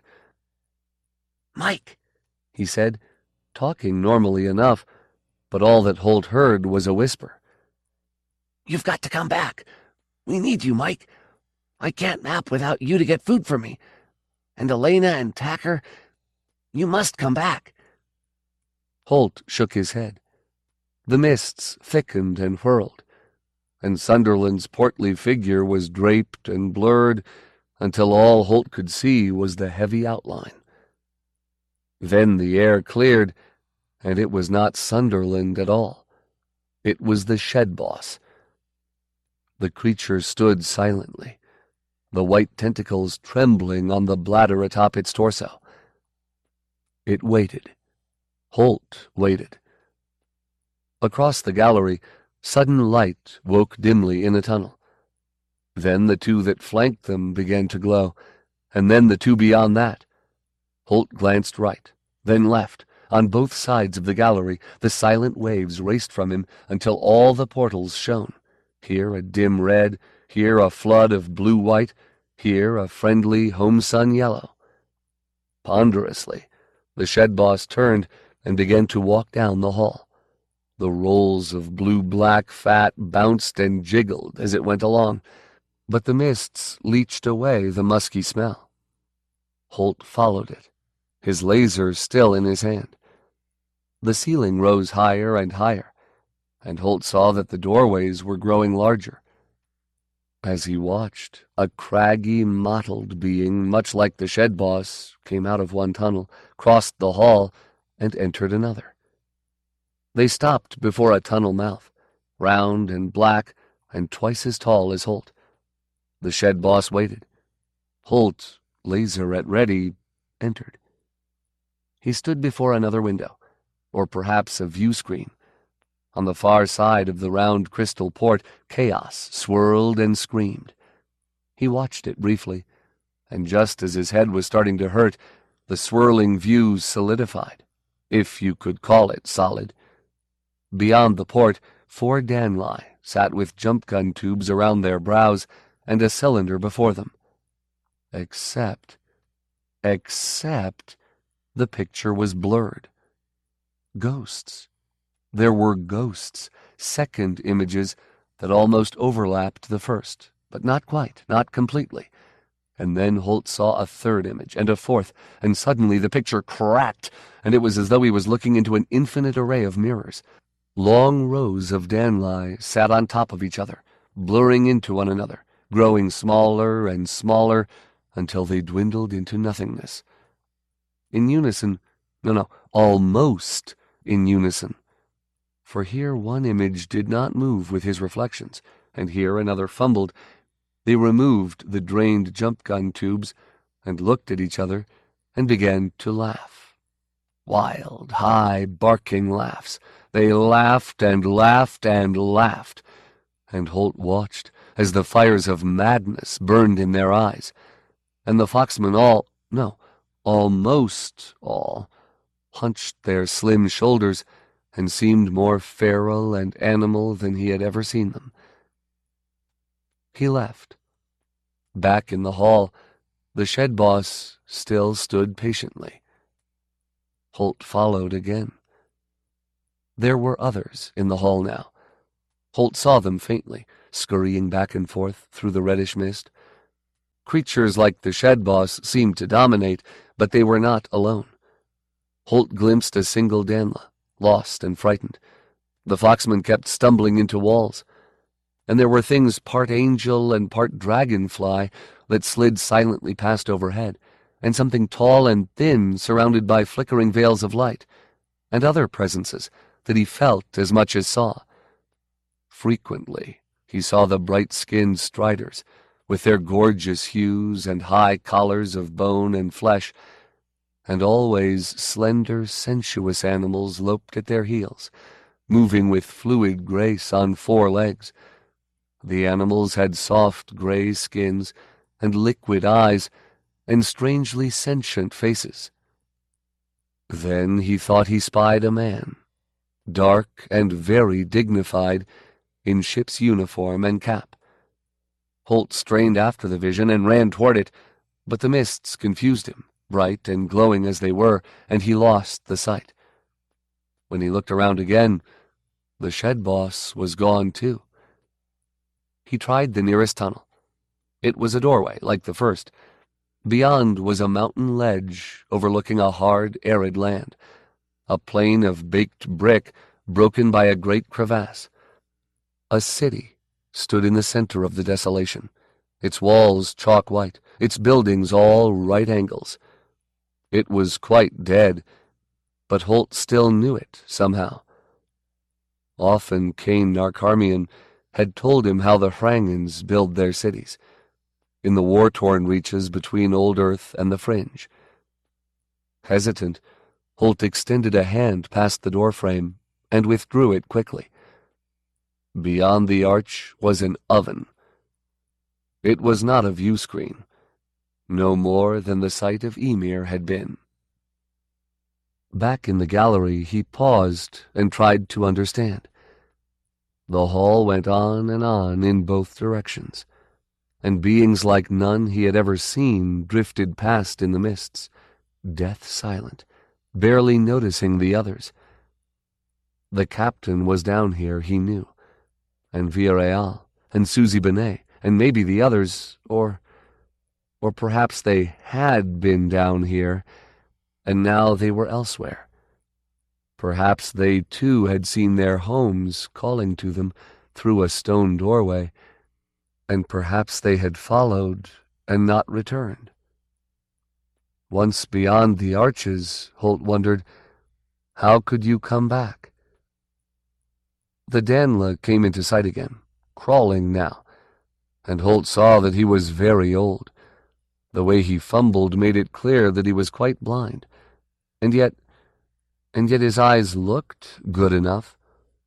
"Mike," he said, talking normally enough, but all that Holt heard was a whisper. "You've got to come back. We need you, Mike. I can't map without you to get food for me. And Elena and Tacker, you must come back." Holt shook his head. The mists thickened and whirled, and Sunderland's portly figure was draped and blurred until all Holt could see was the heavy outline. Then the air cleared, and it was not Sunderland at all. It was the shed boss. The creature stood silently, the white tentacles trembling on the bladder atop its torso. It waited. Holt waited. Across the gallery, sudden light woke dimly in a tunnel. Then the two that flanked them began to glow, and then the two beyond that. Holt glanced right, then left. On both sides of the gallery, the silent waves raced from him until all the portals shone. Here a dim red, here a flood of blue-white, here a friendly home-sun yellow. Ponderously, the shed boss turned and began to walk down the hall. The rolls of blue-black fat bounced and jiggled as it went along, but the mists leached away the musky smell. Holt followed it, his laser still in his hand. The ceiling rose higher and higher, and Holt saw that the doorways were growing larger. As he watched, a craggy, mottled being, much like the shed boss, came out of one tunnel, crossed the hall, and entered another. They stopped before a tunnel mouth, round and black and twice as tall as Holt. The shed boss waited. Holt, laser at ready, entered. He stood before another window, or perhaps a view screen. On the far side of the round crystal port, chaos swirled and screamed. He watched it briefly, and just as his head was starting to hurt, the swirling view solidified, if you could call it solid. Beyond the port, four Danlai sat with jump gun tubes around their brows and a cylinder before them. Except, except, the picture was blurred. Ghosts. There were ghosts, second images that almost overlapped the first, but not quite, not completely. And then Holt saw a third image, and a fourth, and suddenly the picture cracked, and it was as though he was looking into an infinite array of mirrors. Long rows of Danlai sat on top of each other, blurring into one another, growing smaller and smaller until they dwindled into nothingness. In unison, no, no, almost in unison. For here one image did not move with his reflections, and here another fumbled. They removed the drained jump gun tubes and looked at each other and began to laugh. Wild, high, barking laughs. They laughed and laughed and laughed, and Holt watched as the fires of madness burned in their eyes, and the foxmen all, no, almost all, hunched their slim shoulders and seemed more feral and animal than he had ever seen them. He left. Back in the hall, the shed boss still stood patiently. Holt followed again. There were others in the hall now. Holt saw them faintly, scurrying back and forth through the reddish mist. Creatures like the shed boss seemed to dominate, but they were not alone. Holt glimpsed a single Danla, lost and frightened. The foxman kept stumbling into walls, and there were things part angel and part dragonfly that slid silently past overhead, and something tall and thin surrounded by flickering veils of light, and other presences that he felt as much as saw. Frequently, He saw the bright-skinned striders, with their gorgeous hues and high collars of bone and flesh, and always slender, sensuous animals loped at their heels, moving with fluid grace on four legs. The animals had soft gray skins and liquid eyes and strangely sentient faces. Then he thought he spied a man, dark and very dignified, in ship's uniform and cap. Holt strained after the vision and ran toward it, but the mists confused him, bright and glowing as they were, and he lost the sight. When he looked around again, the shed boss was gone too. He tried the nearest tunnel. It was a doorway, like the first. Beyond was a mountain ledge overlooking a hard, arid land, a plain of baked brick broken by a great crevasse. A city stood in the center of the desolation, its walls chalk white, its buildings all right angles. It was quite dead, but Holt still knew it somehow. Often Cain Narcarmian had told him how the Hrangans build their cities, in the war-torn reaches between Old Earth and the Fringe. Hesitant, Holt extended a hand past the doorframe and withdrew it quickly. Beyond the arch was an oven. It was not a view screen, no more than the site of Ymir had been. Back in the gallery he paused and tried to understand. The hall went on and on in both directions, and beings like none he had ever seen drifted past in the mists, death silent, barely noticing the others. The captain was down here, he knew, and Villarreal, and Susie Benet, and maybe the others, or... or perhaps they had been down here, and now they were elsewhere. Perhaps they too had seen their homes calling to them through a stone doorway, and perhaps they had followed and not returned. Once beyond the arches, Holt wondered, how could you come back? The Danla came into sight again, crawling now, and Holt saw that he was very old. The way he fumbled made it clear that he was quite blind, and yet, and yet his eyes looked good enough.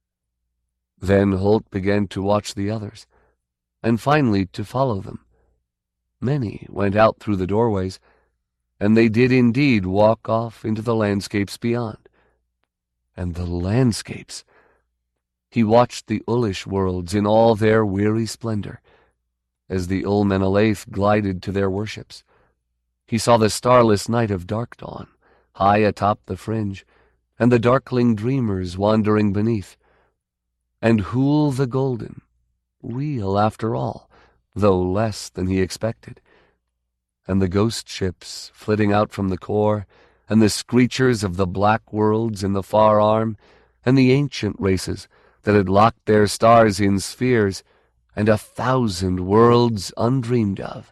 Then Holt began to watch the others, and finally to follow them. Many went out through the doorways, and they did indeed walk off into the landscapes beyond. And the landscapes! He watched the Ullish worlds in all their weary splendor, as the Ul-Menelaith glided to their worships. He saw the starless night of Dark Dawn, high atop the fringe, and the darkling dreamers wandering beneath. And Hul the Golden, real after all, though less than he expected. And the ghost ships flitting out from the core, and the screechers of the black worlds in the far arm, and the ancient races that had locked their stars in spheres, and a thousand worlds undreamed of.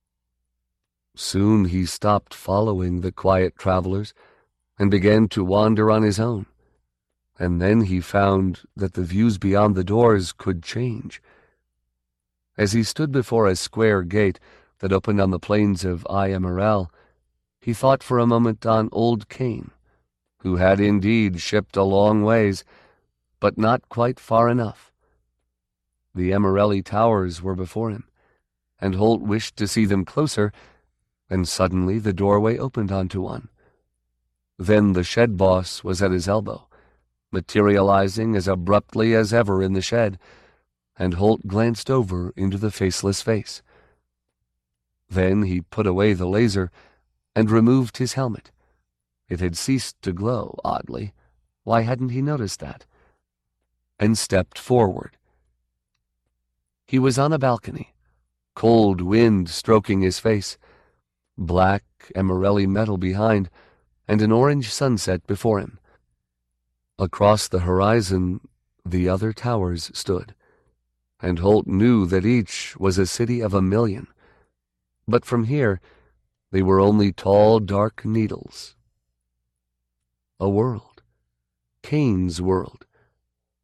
Soon he stopped following the quiet travelers and began to wander on his own, and then he found that the views beyond the doors could change. As he stood before a square gate that opened on the plains of Ai-Emerel, he thought for a moment on old Cain, who had indeed shipped a long ways, but not quite far enough. The Emerelli towers were before him, and Holt wished to see them closer, and suddenly the doorway opened onto one. Then the shed boss was at his elbow, materializing as abruptly as ever in the shed, and Holt glanced over into the faceless face. Then he put away the laser and removed his helmet. It had ceased to glow, oddly. Why hadn't he noticed that? And stepped forward. He was on a balcony, cold wind stroking his face, black Emerelli metal behind, and an orange sunset before him. Across the horizon, the other towers stood, and Holt knew that each was a city of a million. But from here, they were only tall, dark needles. A world. Cain's world.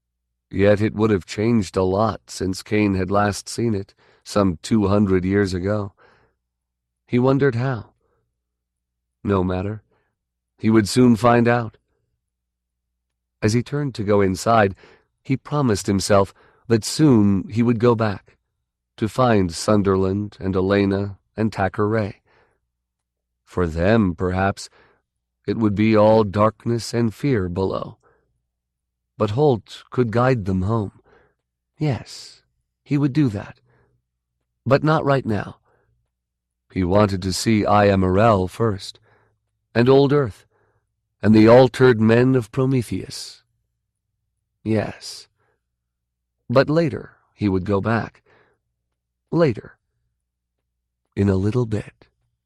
Yet it would have changed a lot since Kane had last seen it, some two hundred years ago. He wondered how. No matter. He would soon find out. As he turned to go inside, he promised himself that soon he would go back, to find Sunderland and Elena and Thackeray. For them, perhaps, it would be all darkness and fear below. But Holt could guide them home. Yes, he would do that. But not right now. He wanted to see Aya Morel first, and Old Earth, and the altered men of Prometheus. Yes. But later he would go back. Later. In a little bit.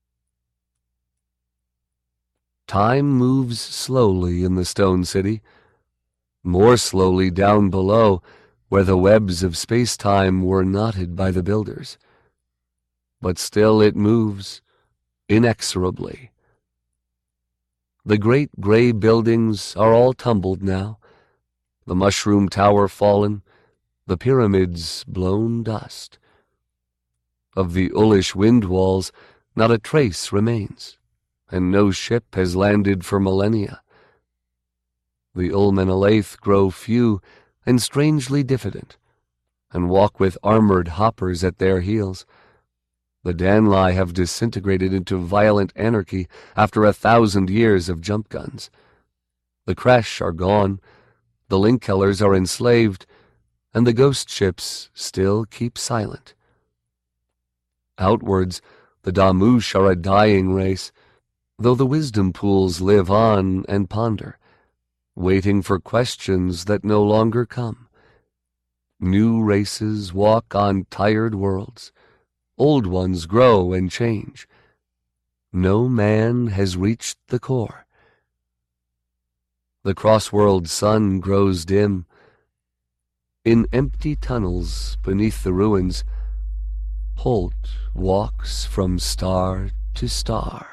Time moves slowly in the Stone City, more slowly down below, where the webs of space-time were knotted by the builders. But still it moves, inexorably. The great gray buildings are all tumbled now, the mushroom tower fallen, the pyramids blown dust. Of the Ullish wind walls, not a trace remains, and no ship has landed for millennia. The Ulmenelaeth grow few and strangely diffident, and walk with armored hoppers at their heels. The Danlai have disintegrated into violent anarchy after a thousand years of jump guns. The Kresh are gone, the Linkkellers are enslaved, and the ghost ships still keep silent. Outwards, the Damush are a dying race, though the wisdom pools live on and ponder, waiting for questions that no longer come. New races walk on tired worlds. Old ones grow and change. No man has reached the core. The cross-world sun grows dim. In empty tunnels beneath the ruins, Holt walks from star to star.